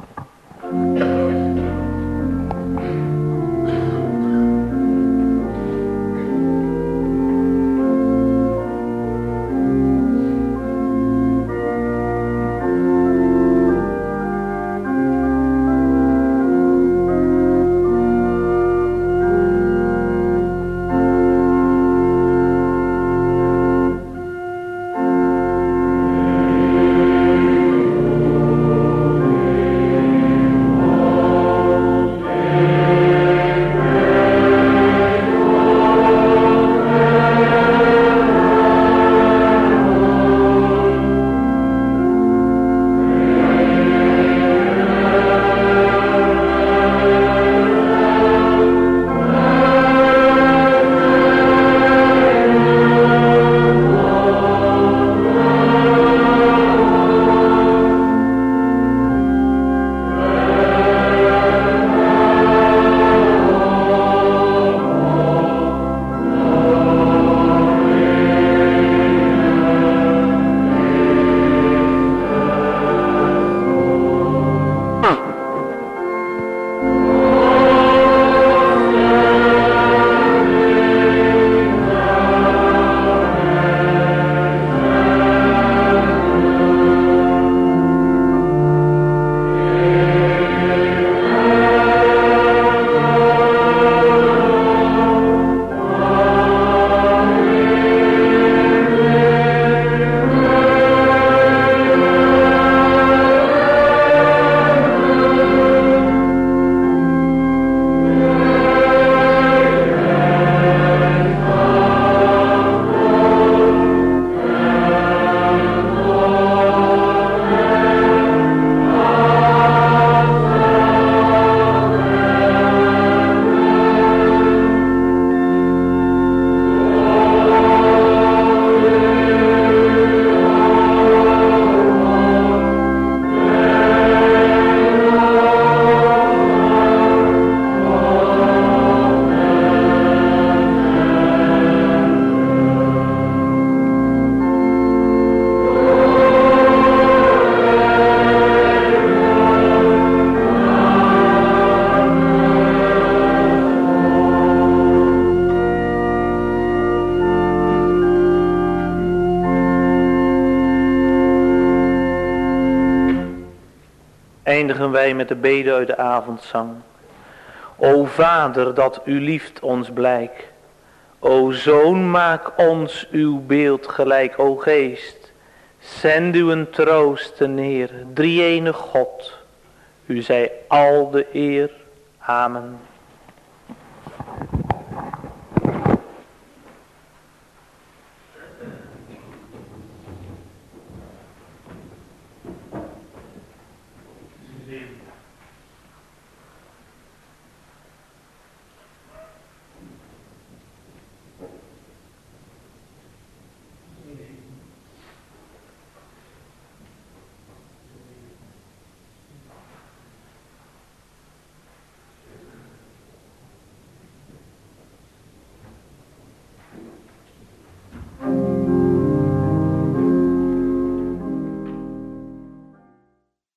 Eindigen wij met de bede uit de avondzang. O Vader, dat u lieft ons blijk. O Zoon, maak ons uw beeld gelijk. O Geest, zend uw troost neer. Drie-enige God, u zij al de eer. Amen.